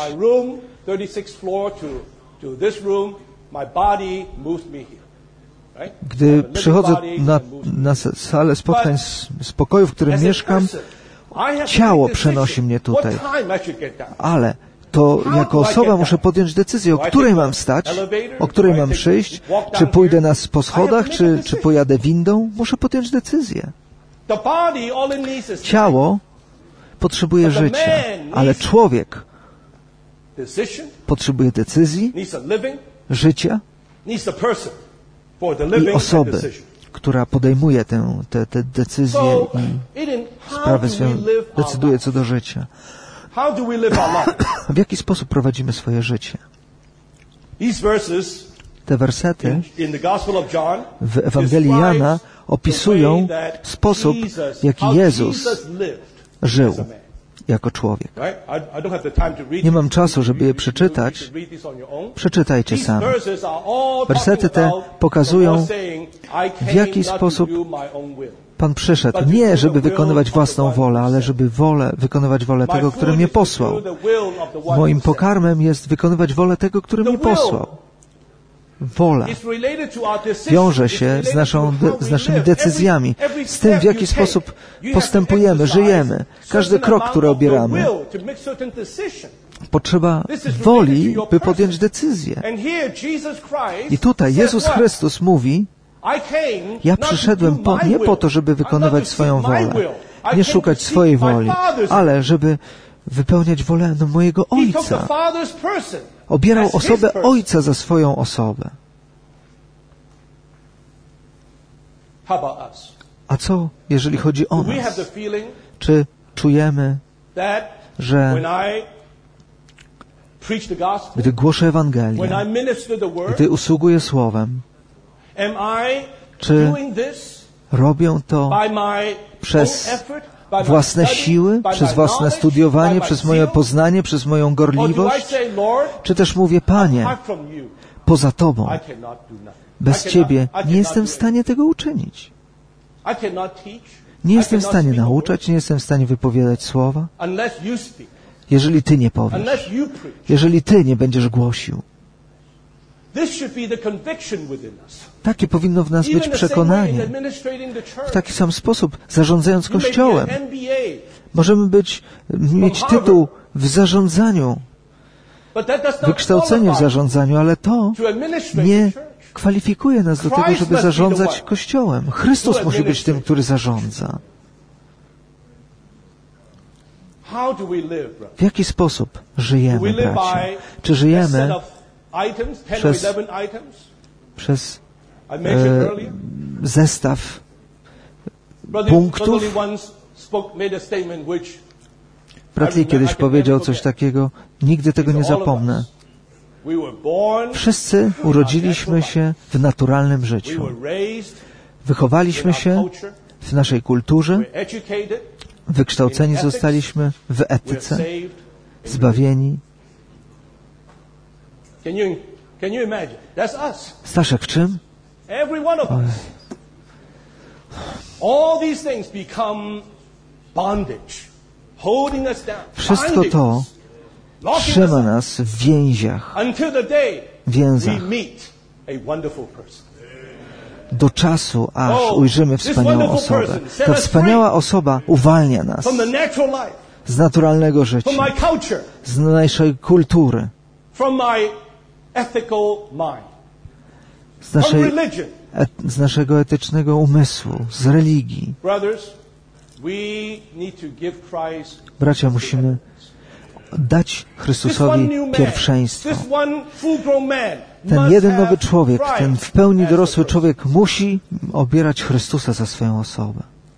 Gdy przychodzę na salę spotkań z pokoju, w którym mieszkam, ciało przenosi mnie tutaj. Ale to jako osoba muszę podjąć decyzję, o której mam wstać, o której mam przyjść, czy pójdę po schodach, czy pojadę windą. Muszę podjąć decyzję. Ciało potrzebuje życia, ale człowiek potrzebuje decyzji, życia i osoby, która podejmuje tę decyzję i sprawę swoją decyduje co do życia. W jaki sposób prowadzimy swoje życie? Te wersety w Ewangelii Jana opisują sposób, w jaki Jezus żył jako człowiek. Nie mam czasu, żeby je przeczytać. Przeczytajcie sami. Wersety te pokazują, w jaki sposób Pan przyszedł. Nie, żeby wykonywać własną wolę, ale żeby wykonywać wolę tego, który mnie posłał. Moim pokarmem jest wykonywać wolę tego, który mnie posłał. Wola wiąże się z naszymi decyzjami, z tym, w jaki sposób postępujemy, żyjemy. Każdy krok, który obieramy, potrzeba woli, by podjąć decyzję. I tutaj Jezus Chrystus mówi, ja przyszedłem nie po to, żeby wykonywać swoją wolę, nie szukać swojej woli, ale żeby wypełniać wolę mojego Ojca. Obierał osobę Ojca za swoją osobę. A co, jeżeli chodzi o nas? Czy czujemy, że gdy głoszę Ewangelię, gdy usługuję Słowem, czy robię to przez własne siły, przez własne studiowanie, przez moje poznanie, przez moją gorliwość? Czy też mówię, Panie, poza Tobą, bez Ciebie nie jestem w stanie tego uczynić. Nie jestem w stanie nauczać, nie jestem w stanie wypowiadać słowa, jeżeli Ty nie powiesz, jeżeli Ty nie będziesz głosił. Takie powinno w nas być przekonanie. W taki sam sposób, zarządzając Kościołem, możemy mieć tytuł w zarządzaniu, wykształcenie w zarządzaniu, ale to nie kwalifikuje nas do tego, żeby zarządzać Kościołem. Chrystus musi być tym, który zarządza. W jaki sposób żyjemy, bracia? Czy żyjemy przez zestaw punktów? Brat Lee kiedyś powiedział coś takiego, nigdy tego nie zapomnę. Wszyscy urodziliśmy się w naturalnym życiu. Wychowaliśmy się w naszej kulturze, wykształceni zostaliśmy w etyce, zbawieni. Staszek, w czym? Wszystko to trzyma nas w więzach, do czasu, aż ujrzymy wspaniałą osobę. Ta wspaniała osoba uwalnia nas z naturalnego życia, z naszej kultury, z naszego etycznego umysłu, z religii. Bracia, musimy dać Chrystusowi pierwszeństwo. ten jeden nowy człowiek, ten w pełni dorosły człowiek musi obierać Chrystusa za swoją osobę.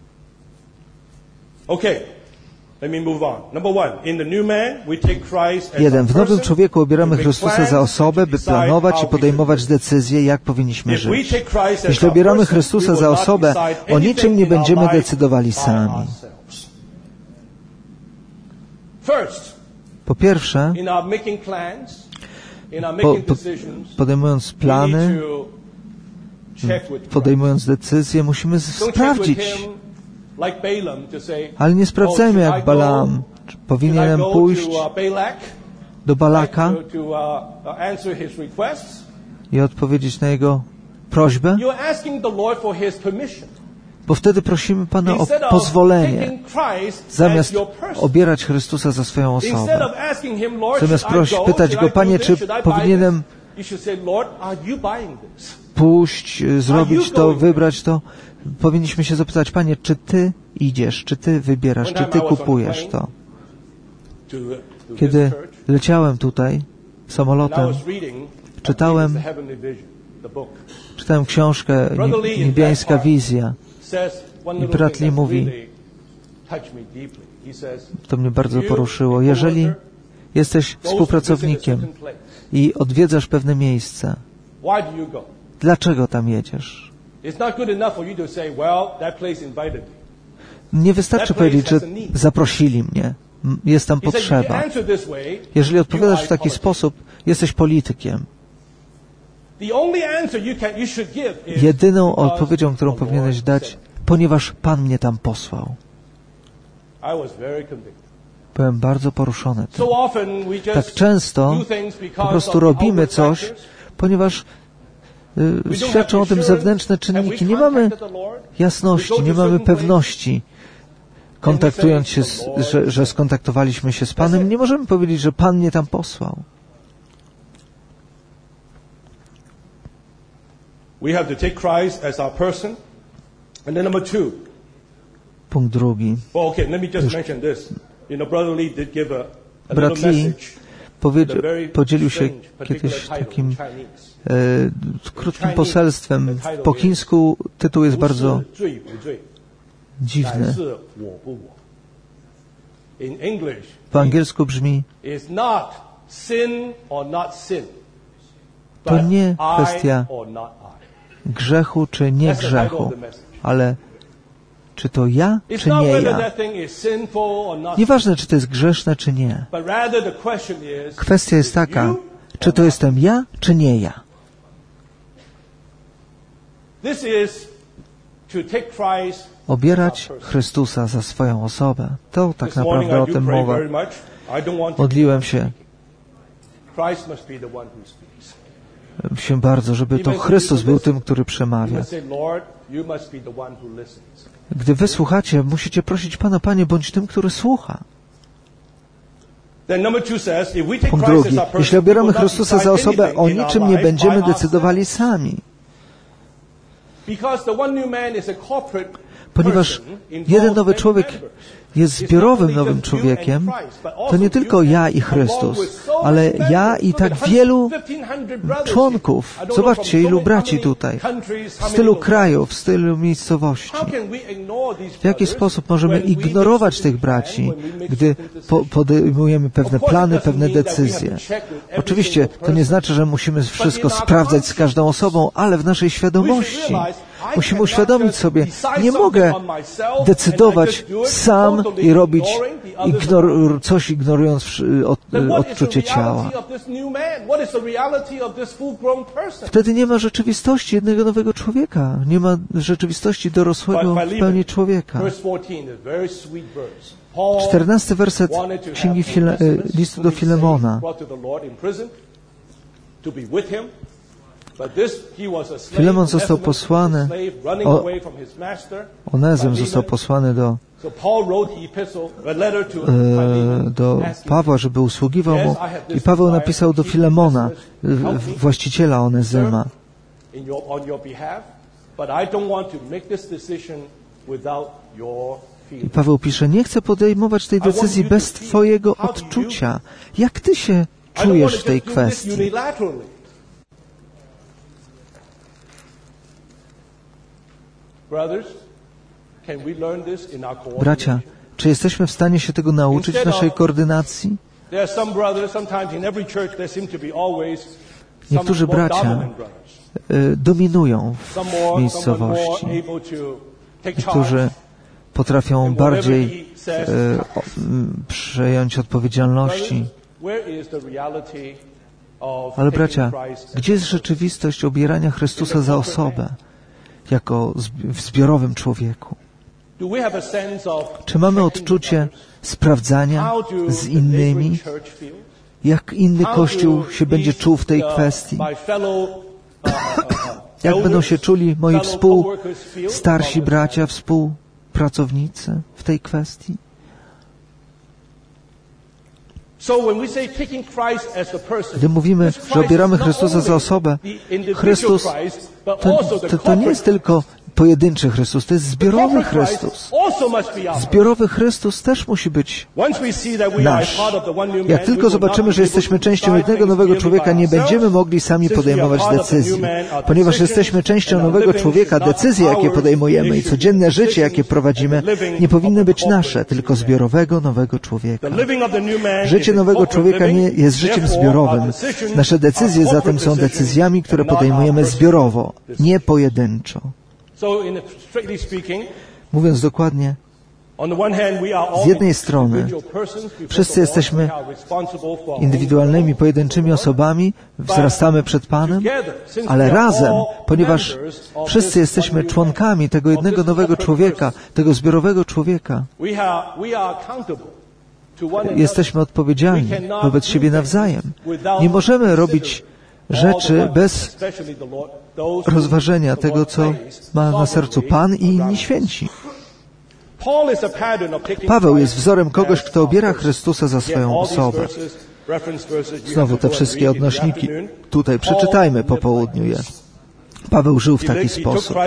Jeden, w nowym człowieku obieramy Chrystusa za osobę, by planować i podejmować decyzje, jak powinniśmy żyć. Jeśli obieramy Chrystusa za osobę, o niczym nie będziemy decydowali sami. Po pierwsze, podejmując plany, podejmując decyzje, musimy sprawdzić. Ale nie sprawdzajmy jak Balaam. Powinienem pójść do Balaka i odpowiedzieć na jego prośbę? Bo wtedy prosimy Pana o pozwolenie, zamiast obierać Chrystusa za swoją osobę. Zamiast pytać Go, Panie, czy powinienem pójść, zrobić to, wybrać to, powinniśmy się zapytać, Panie, czy Ty idziesz, czy Ty wybierasz, czy Ty kupujesz to. Kiedy leciałem tutaj samolotem, czytałem książkę Niebiańska wizja i brat Lee mówi, to mnie bardzo poruszyło, jeżeli jesteś współpracownikiem i odwiedzasz pewne miejsce, dlaczego tam jedziesz? Nie wystarczy powiedzieć, że zaprosili mnie. Jest tam potrzeba. Jeżeli odpowiadasz w taki sposób, jesteś politykiem. Jedyną odpowiedzią, którą powinieneś dać, ponieważ Pan mnie tam posłał. Byłem bardzo poruszony tym. Tak często po prostu robimy coś, ponieważ świadczą o tym zewnętrzne czynniki. Nie mamy jasności, nie mamy pewności. Kontaktując się, że skontaktowaliśmy się z Panem, nie możemy powiedzieć, że Pan mnie tam posłał. Punkt drugi. Brat Lee podzielił się kiedyś takim krótkim poselstwem. Po chińsku tytuł jest bardzo dziwny. Po angielsku brzmi: to nie kwestia grzechu czy nie grzechu, ale czy to ja, czy nie ja. Nieważne, czy to jest grzeszne, czy nie. Kwestia jest taka, czy to jestem ja, czy nie ja. Obierać Chrystusa za swoją osobę. To tak naprawdę o tym mowa. Modliłem się bardzo, żeby to Chrystus był tym, który przemawia. Gdy wy słuchacie, musicie prosić Pana, Panie, bądź tym, który słucha. Punkt drugi. Jeśli obieramy Chrystusa za osobę, o niczym nie będziemy decydowali sami. Ponieważ jeden nowy człowiek jest zbiorowym nowym człowiekiem, to nie tylko ja i Chrystus, ale ja i tak wielu członków. Zobaczcie, ilu braci tutaj, z tylu krajów, z tylu miejscowości. W jaki sposób możemy ignorować tych braci, gdy podejmujemy pewne plany, pewne decyzje? Oczywiście, to nie znaczy, że musimy wszystko sprawdzać z każdą osobą, ale w naszej świadomości musimy uświadomić sobie, nie mogę decydować sam i robić coś ignorując odczucie ciała. Wtedy nie ma rzeczywistości jednego nowego człowieka. Nie ma rzeczywistości dorosłego w pełni człowieka. 14 werset Księgi listu do Filemona. Filemon został posłany, Onezym został posłany do Pawła, żeby usługiwał mu, i Paweł napisał do Filemona, właściciela Onezyma. I Paweł pisze, nie chcę podejmować tej decyzji bez Twojego odczucia. Jak Ty się czujesz w tej kwestii? Bracia, czy jesteśmy w stanie się tego nauczyć w naszej koordynacji? Niektórzy bracia dominują w miejscowości. Niektórzy potrafią bardziej przejąć odpowiedzialności. Ale bracia, gdzie jest rzeczywistość obierania Chrystusa za osobę, jako w zbiorowym człowieku? Czy mamy odczucie sprawdzania z innymi, jak inny Kościół się będzie czuł w tej kwestii? Jak będą się czuli moi starsi bracia, współpracownicy w tej kwestii? Gdy mówimy, że obieramy Chrystusa za osobę, Chrystus to nie jest tylko pojedynczy Chrystus, to jest zbiorowy Chrystus. Zbiorowy Chrystus też musi być nasz. Jak tylko zobaczymy, że jesteśmy częścią jednego nowego człowieka, nie będziemy mogli sami podejmować decyzji. Ponieważ jesteśmy częścią nowego człowieka, decyzje, jakie podejmujemy i codzienne życie, jakie prowadzimy, nie powinny być nasze, tylko zbiorowego nowego człowieka. Życie nowego człowieka nie jest życiem zbiorowym. Nasze decyzje zatem są decyzjami, które podejmujemy zbiorowo, nie pojedynczo. Mówiąc dokładnie, z jednej strony wszyscy jesteśmy indywidualnymi, pojedynczymi osobami, wzrastamy przed Panem, ale razem, ponieważ wszyscy jesteśmy członkami tego jednego nowego człowieka, tego zbiorowego człowieka, jesteśmy odpowiedzialni wobec siebie nawzajem. Nie możemy robić rzeczy bez rozważenia tego, co ma na sercu Pan i inni święci. Paweł jest wzorem kogoś, kto obiera Chrystusa za swoją osobę. Znowu te wszystkie odnośniki. Tutaj przeczytajmy po południu je. Paweł żył w taki sposób.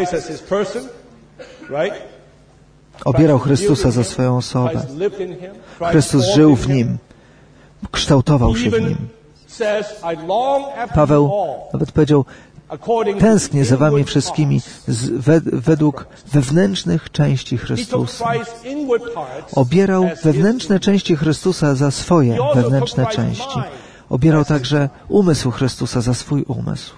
Obierał Chrystusa za swoją osobę. Chrystus żył w nim. Kształtował się w nim. Paweł nawet powiedział, tęsknię za wami wszystkimi według wewnętrznych części Chrystusa. Obierał wewnętrzne części Chrystusa za swoje wewnętrzne części. Obierał także umysł Chrystusa za swój umysł.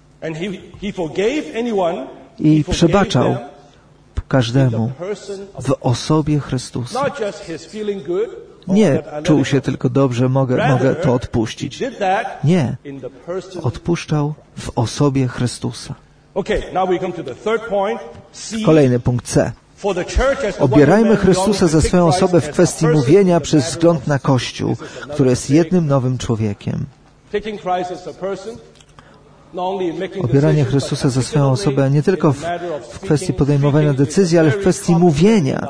I przebaczał każdemu w osobie Chrystusa. Nie czuł się tylko dobrze, mogę to odpuścić. Nie. Odpuszczał w osobie Chrystusa. Kolejny punkt C. Obierajmy Chrystusa za swoją osobę w kwestii mówienia przez wzgląd na Kościół, który jest jednym nowym człowiekiem. Obieranie Chrystusa za swoją osobę nie tylko w kwestii podejmowania decyzji, ale w kwestii mówienia.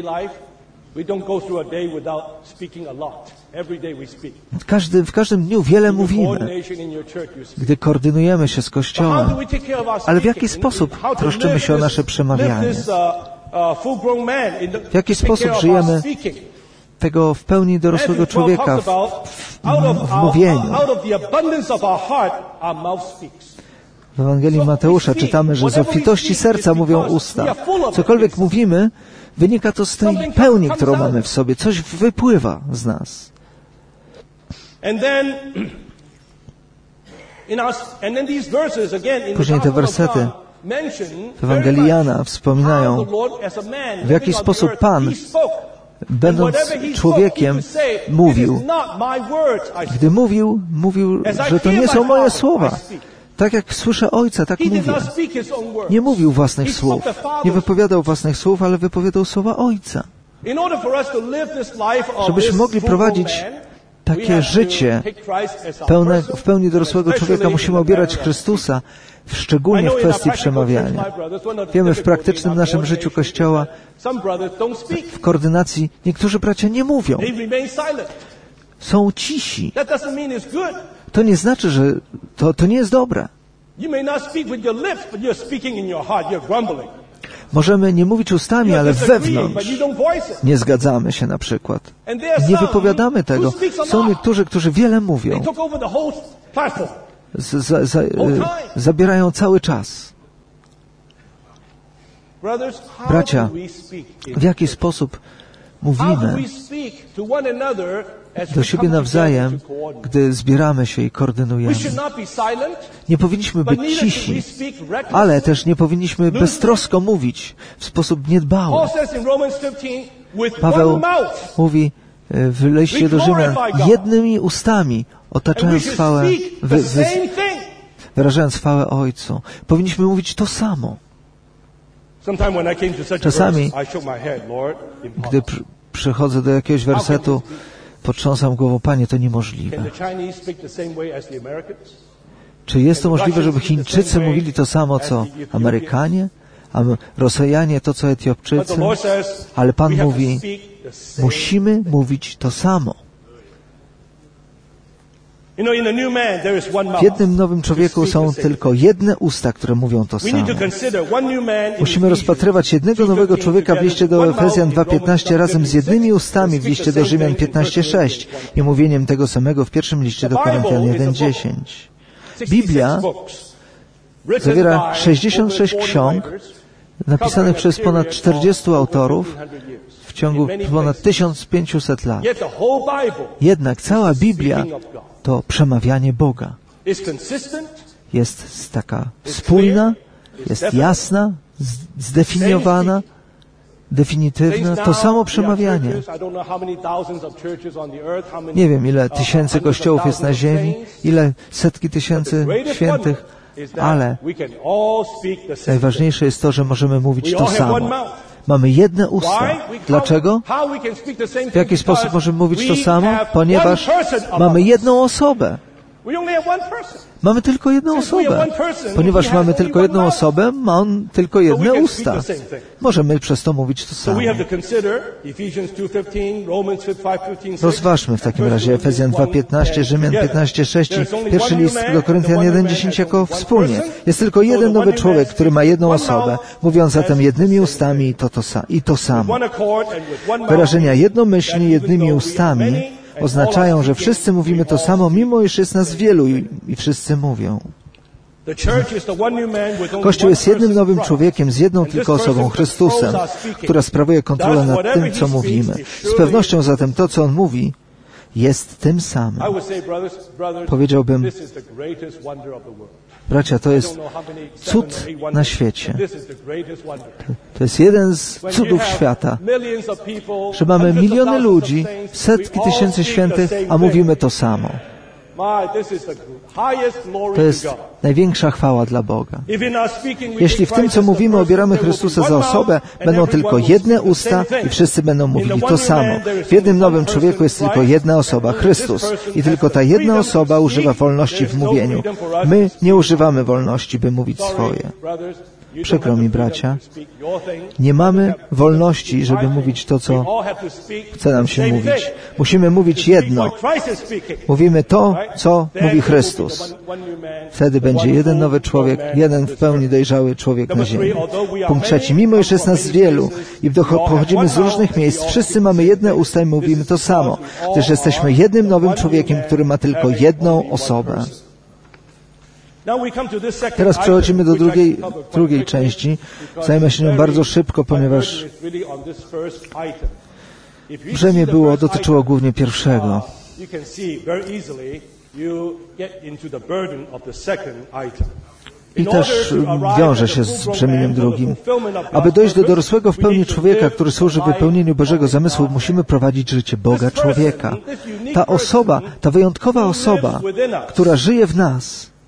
W każdym dniu wiele mówimy, gdy koordynujemy się z Kościołem. Ale w jaki sposób troszczymy się o nasze przemawianie? W jaki sposób żyjemy tego w pełni dorosłego człowieka w mówieniu? W Ewangelii Mateusza czytamy, że z obfitości serca mówią usta. Cokolwiek mówimy, wynika to z tej pełni, którą mamy w sobie. Coś wypływa z nas. Później te wersety w Ewangelii Jana wspominają, w jaki sposób Pan, będąc człowiekiem, mówił. Gdy mówił, że to nie są moje słowa. Tak jak słyszę Ojca, tak mówię. Nie mówił własnych słów. Nie wypowiadał własnych słów, ale wypowiadał słowa Ojca. Żebyśmy mogli prowadzić takie życie w pełni dorosłego człowieka, musimy obierać Chrystusa, szczególnie w kwestii przemawiania. Wiemy, w praktycznym naszym życiu Kościoła, w koordynacji, niektórzy bracia nie mówią. Są cisi. To nie znaczy, że to nie jest dobre. Możemy nie mówić ustami, ale wewnątrz nie zgadzamy się na przykład. Nie wypowiadamy tego. Są niektórzy, którzy wiele mówią. Zabierają cały czas. Bracia, w jaki sposób mówimy do siebie nawzajem, gdy zbieramy się i koordynujemy. Nie powinniśmy być cisi, ale też nie powinniśmy beztrosko mówić w sposób niedbały. Paweł mówi w liście do Rzymian, jednymi ustami otaczając chwałę, wyrażając chwałę Ojcu. Powinniśmy mówić to samo. Czasami, gdy przychodzę do jakiegoś wersetu, potrząsam głową, Panie, to niemożliwe. Czy jest to możliwe, żeby Chińczycy mówili to samo, co Amerykanie, a Rosjanie to, co Etiopczycy? Ale Pan mówi, musimy mówić to samo. W jednym nowym człowieku są tylko jedne usta, które mówią to samo. Musimy rozpatrywać jednego nowego człowieka w liście do Efezjan 2:15 razem z jednymi ustami w liście do Rzymian 15:6 i mówieniem tego samego w pierwszym liście do Koryntian 1:10. Biblia zawiera 66 ksiąg napisanych przez ponad 40 autorów w ciągu ponad 1500 lat. Jednak cała Biblia to przemawianie Boga. Jest taka spójna, jest jasna, zdefiniowana, definitywna, to samo przemawianie. Nie wiem, ile tysięcy kościołów jest na ziemi, ile setki tysięcy świętych, ale najważniejsze jest to, że możemy mówić to samo. Mamy jedne usta. Dlaczego? W jaki sposób możemy mówić to samo? Ponieważ mamy jedną osobę. Mamy tylko jedną osobę. Ponieważ mamy tylko jedną osobę, ma on tylko jedne usta. Możemy przez to mówić to samo. Rozważmy w takim razie Efezjan 2:15, Rzymian 15:6 i pierwszy list do Koryntian 1:10 jako wspólnie. Jest tylko jeden nowy człowiek, który ma jedną osobę, mówiąc zatem jednymi ustami i to samo. Wyrażenia jednomyślnie jednymi ustami oznaczają, że wszyscy mówimy to samo, mimo iż jest nas wielu i wszyscy mówią. Kościół jest jednym nowym człowiekiem z jedną tylko osobą, Chrystusem, która sprawuje kontrolę nad tym, co mówimy. Z pewnością zatem to, co On mówi, jest tym samym. Powiedziałbym, bracia, to jest cud na świecie. To jest jeden z cudów świata, że mamy miliony ludzi, setki tysięcy świętych, a mówimy to samo. To jest największa chwała dla Boga. Jeśli w tym, co mówimy, obieramy Chrystusa za osobę, będą tylko jedne usta i wszyscy będą mówili to samo. W jednym nowym człowieku jest tylko jedna osoba, Chrystus. I tylko ta jedna osoba używa wolności w mówieniu. My nie używamy wolności, by mówić swoje. Przykro mi, bracia, nie mamy wolności, żeby mówić to, co chce nam się mówić. Musimy mówić jedno. Mówimy to, co mówi Chrystus. Wtedy będzie jeden nowy człowiek, jeden w pełni dojrzały człowiek na ziemi. Punkt trzeci. Mimo iż jest nas wielu i pochodzimy z różnych miejsc, wszyscy mamy jedne usta i mówimy to samo, gdyż jesteśmy jednym nowym człowiekiem, który ma tylko jedną osobę. Teraz przechodzimy do drugiej części. Zajmę się nią bardzo szybko, ponieważ brzemię dotyczyło głównie pierwszego. I też wiąże się z brzemieniem drugim. Aby dojść do dorosłego w pełni człowieka, który służy wypełnieniu Bożego zamysłu, musimy prowadzić życie Boga człowieka. Ta osoba, ta wyjątkowa osoba, która żyje w nas,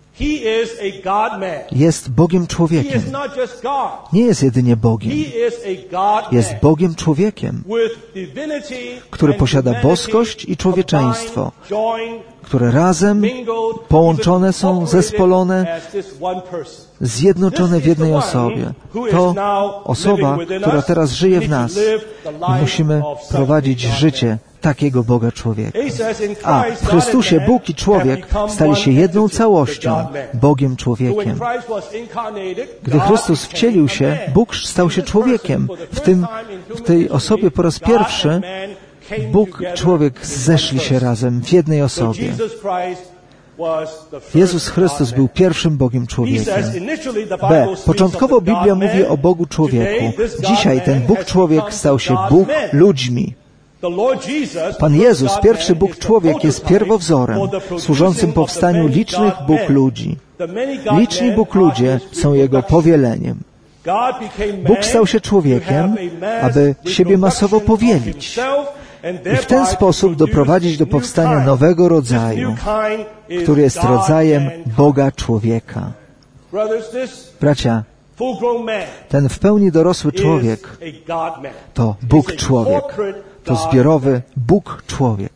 jest Bogiem człowiekiem. Nie jest jedynie Bogiem. Jest Bogiem człowiekiem, który posiada boskość i człowieczeństwo, które razem połączone są, zespolone, zjednoczone w jednej osobie. To osoba, która teraz żyje w nas i musimy prowadzić życie takiego Boga człowieka. A w Chrystusie Bóg i człowiek stali się jedną całością, Bogiem człowiekiem. Gdy Chrystus wcielił się, Bóg stał się człowiekiem. W tej osobie po raz pierwszy Bóg, człowiek zeszli się razem w jednej osobie. Jezus Chrystus był pierwszym Bogiem człowiekiem. B. Początkowo Biblia mówi o Bogu człowieku. Dzisiaj ten Bóg człowiek stał się Bóg ludźmi. Pan Jezus, pierwszy Bóg człowiek, jest pierwowzorem, służącym powstaniu licznych Bóg ludzi. Liczni Bóg ludzie są Jego powieleniem. Bóg stał się człowiekiem, aby siebie masowo powielić i w ten sposób doprowadzić do powstania nowego rodzaju, który jest rodzajem Boga człowieka. Bracia, ten w pełni dorosły człowiek to Bóg człowiek. To zbiorowy Bóg człowiek.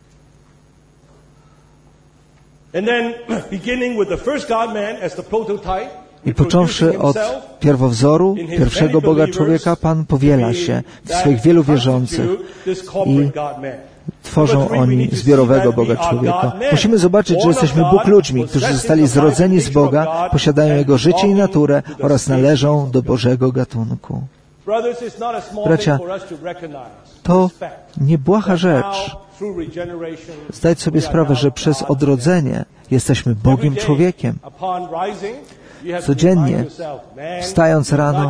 I począwszy od pierwowzoru, pierwszego Boga człowieka, Pan powiela się w swoich wielu wierzących i tworzą oni zbiorowego Boga człowieka. Musimy zobaczyć, że jesteśmy Bóg ludźmi, którzy zostali zrodzeni z Boga, posiadają Jego życie i naturę oraz należą do Bożego gatunku. Bracia, to niebłaha rzecz zdać sobie sprawę, że przez odrodzenie jesteśmy Bogiem człowiekiem. Codziennie, wstając rano,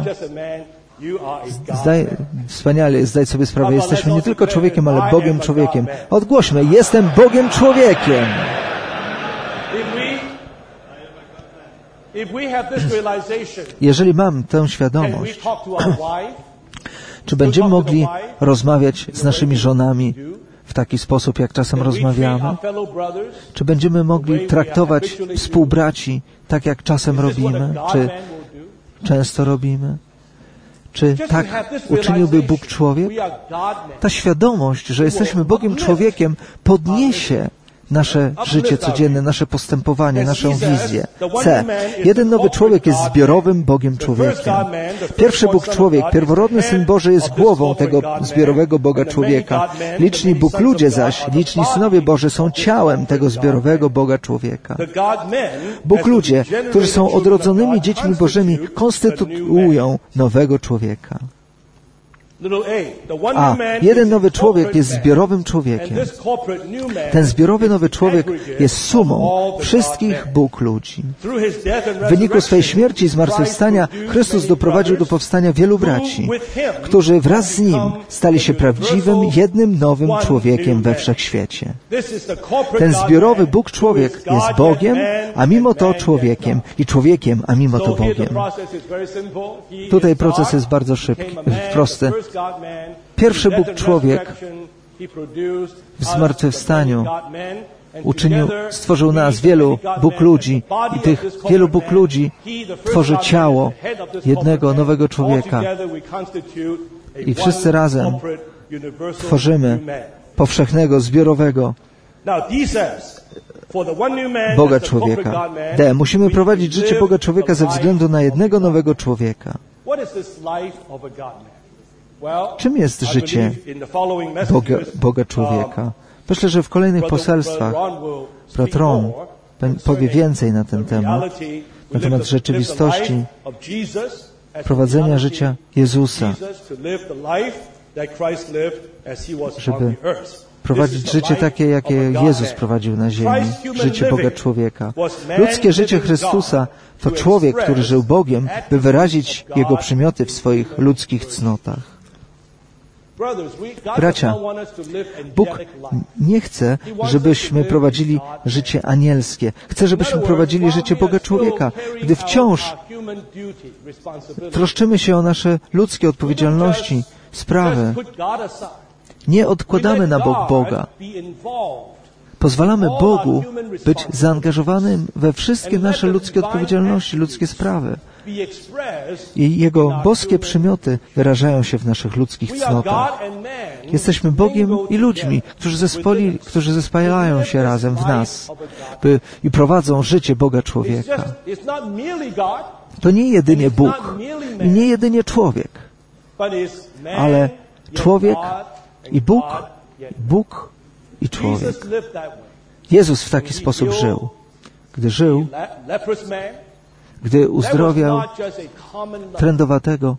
wspaniale jest zdać sobie sprawę, jesteśmy nie tylko człowiekiem, ale Bogiem człowiekiem. Odgłośmy, jestem Bogiem człowiekiem. Jeżeli mam tę świadomość, czy będziemy mogli rozmawiać z naszymi żonami w taki sposób, jak czasem rozmawiamy? Czy będziemy mogli traktować współbraci tak, jak czasem robimy? Czy często robimy? Czy tak uczyniłby Bóg człowiek? Ta świadomość, że jesteśmy Bogiem człowiekiem, podniesie nasze życie codzienne, nasze postępowanie, naszą wizję. C. Jeden nowy człowiek jest zbiorowym Bogiem człowiekiem. Pierwszy Bóg człowiek, pierworodny Syn Boży jest głową tego zbiorowego Boga człowieka. Liczni Bóg ludzie zaś, liczni synowie Boży są ciałem tego zbiorowego Boga człowieka. Bóg ludzie, którzy są odrodzonymi dziećmi Bożymi, konstytuują nowego człowieka. A jeden nowy człowiek jest zbiorowym człowiekiem. Ten zbiorowy nowy człowiek jest sumą wszystkich Bóg ludzi. W wyniku swej śmierci i zmartwychwstania Chrystus doprowadził do powstania wielu braci, którzy wraz z Nim stali się prawdziwym, jednym nowym człowiekiem we wszechświecie. Ten zbiorowy Bóg człowiek jest Bogiem, a mimo to człowiekiem i człowiekiem, a mimo to Bogiem. Tutaj proces jest bardzo szybki, prosty. Pierwszy Bóg człowiek w zmartwychwstaniu stworzył nas wielu Bóg ludzi i tych wielu Bóg ludzi tworzy ciało jednego nowego człowieka. I wszyscy razem tworzymy powszechnego, zbiorowego Boga człowieka. D. Musimy prowadzić życie Boga człowieka ze względu na jednego nowego człowieka. Czym jest życie Boga człowieka? Myślę, że w kolejnych poselstwach brat Ron powie więcej na ten temat, na temat rzeczywistości prowadzenia życia Jezusa, żeby prowadzić życie takie, jakie Jezus prowadził na ziemi, życie Boga człowieka. Ludzkie życie Chrystusa to człowiek, który żył Bogiem, by wyrazić Jego przymioty w swoich ludzkich cnotach. Bracia, Bóg nie chce, żebyśmy prowadzili życie anielskie. Chce, żebyśmy prowadzili życie Boga człowieka, gdy wciąż troszczymy się o nasze ludzkie odpowiedzialności, sprawy. Nie odkładamy na bok Boga. Pozwalamy Bogu być zaangażowanym we wszystkie nasze ludzkie odpowiedzialności, ludzkie sprawy. I Jego boskie przymioty wyrażają się w naszych ludzkich cnotach. Jesteśmy Bogiem i ludźmi, którzy zespojają się razem w nas i prowadzą życie Boga człowieka. To nie jedynie Bóg i nie jedynie człowiek, ale człowiek i Bóg, Bóg i człowiek. Jezus w taki sposób żył. Gdy uzdrowiał trędowatego,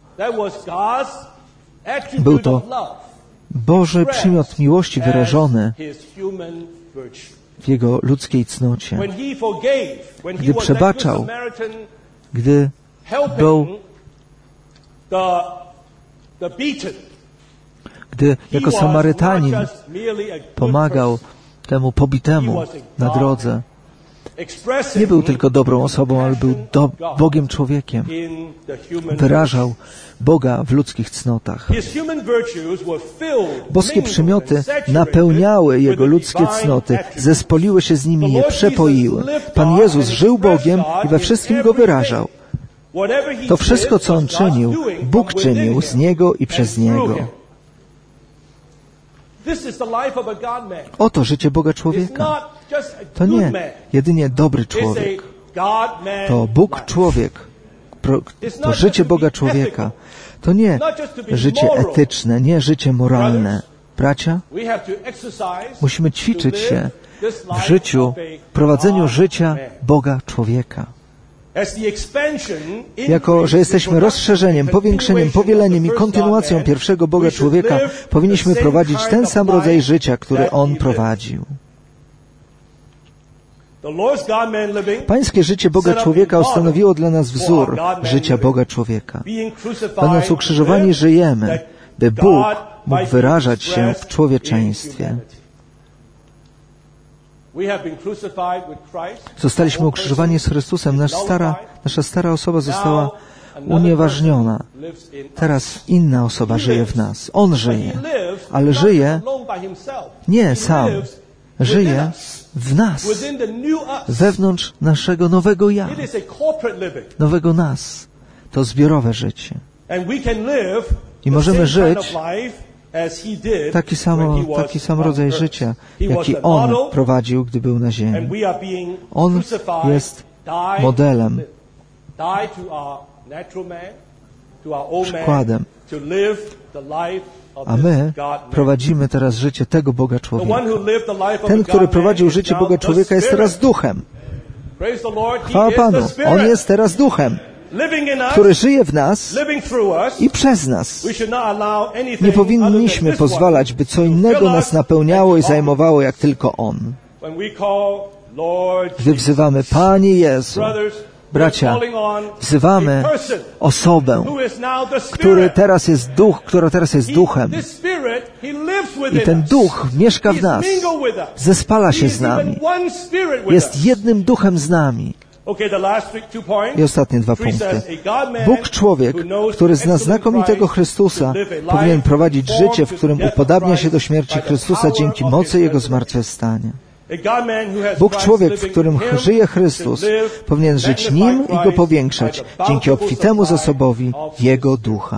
był to Boży przymiot miłości wyrażony w Jego ludzkiej cnocie, gdy przebaczał, gdy był, gdy jako Samarytanin pomagał temu pobitemu na drodze. Nie był tylko dobrą osobą, ale był Bogiem człowiekiem. Wyrażał Boga w ludzkich cnotach. Boskie przymioty napełniały Jego ludzkie cnoty, zespoliły się z nimi i je przepoiły. Pan Jezus żył Bogiem i we wszystkim Go wyrażał. To wszystko, co On czynił, Bóg czynił z Niego i przez Niego. Oto życie Boga człowieka. To nie jedynie dobry człowiek. To Bóg człowiek. To życie Boga człowieka. To nie życie etyczne, nie życie moralne. Bracia, musimy ćwiczyć się w życiu, w prowadzeniu życia Boga człowieka. Jako, że jesteśmy rozszerzeniem, powiększeniem, powieleniem i kontynuacją pierwszego Boga człowieka, powinniśmy prowadzić ten sam rodzaj życia, który On prowadził. Pańskie życie Boga człowieka ustanowiło dla nas wzór życia Boga człowieka. Będąc ukrzyżowani, żyjemy, by Bóg mógł wyrażać się w człowieczeństwie. Zostaliśmy ukrzyżowani z Chrystusem. Nasza stara osoba została unieważniona. Teraz inna osoba żyje w nas. On żyje, ale żyje nie sam. Żyje w nas, wewnątrz naszego nowego ja, nowego nas. To zbiorowe życie. I możemy żyć taki sam rodzaj życia, jaki On prowadził, gdy był na ziemi. On jest modelem, przykładem. A my prowadzimy teraz życie tego Boga człowieka. Ten, który prowadził życie Boga człowieka, jest teraz duchem. Chwała Panu. On jest teraz duchem, który żyje w nas i przez nas. Nie powinniśmy pozwalać, by co innego nas napełniało i zajmowało, jak tylko On. Gdy wzywamy Panie Jezu, bracia, wzywamy osobę, która teraz jest duchem. I ten duch mieszka w nas, zespala się z nami, jest jednym duchem z nami. I ostatnie 2 punkty. Bóg człowiek, który zna znakomitego Chrystusa, powinien prowadzić życie, w którym upodabnia się do śmierci Chrystusa dzięki mocy Jego zmartwychwstania. Bóg człowiek, w którym żyje Chrystus, powinien żyć Nim i Go powiększać dzięki obfitemu zasobowi Jego Ducha.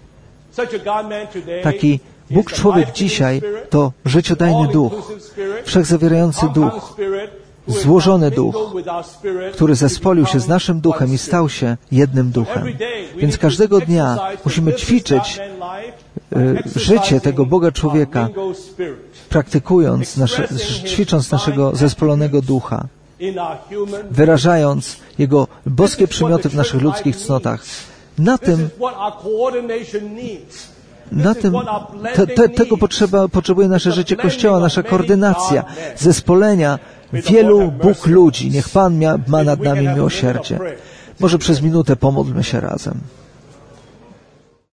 Taki Bóg człowiek dzisiaj to życiodajny Duch, wszechzawierający Duch, złożony Duch, który zespolił się z naszym Duchem i stał się jednym Duchem. Więc każdego dnia musimy ćwiczyć życie tego Boga człowieka, praktykując, ćwicząc naszego zespolonego Ducha, wyrażając Jego boskie przymioty w naszych ludzkich cnotach. Tego potrzebuje nasze życie Kościoła, nasza koordynacja, zespolenia wielu Bóg ludzi. Niech Pan ma nad nami miłosierdzie. Może przez minutę pomódlmy się razem.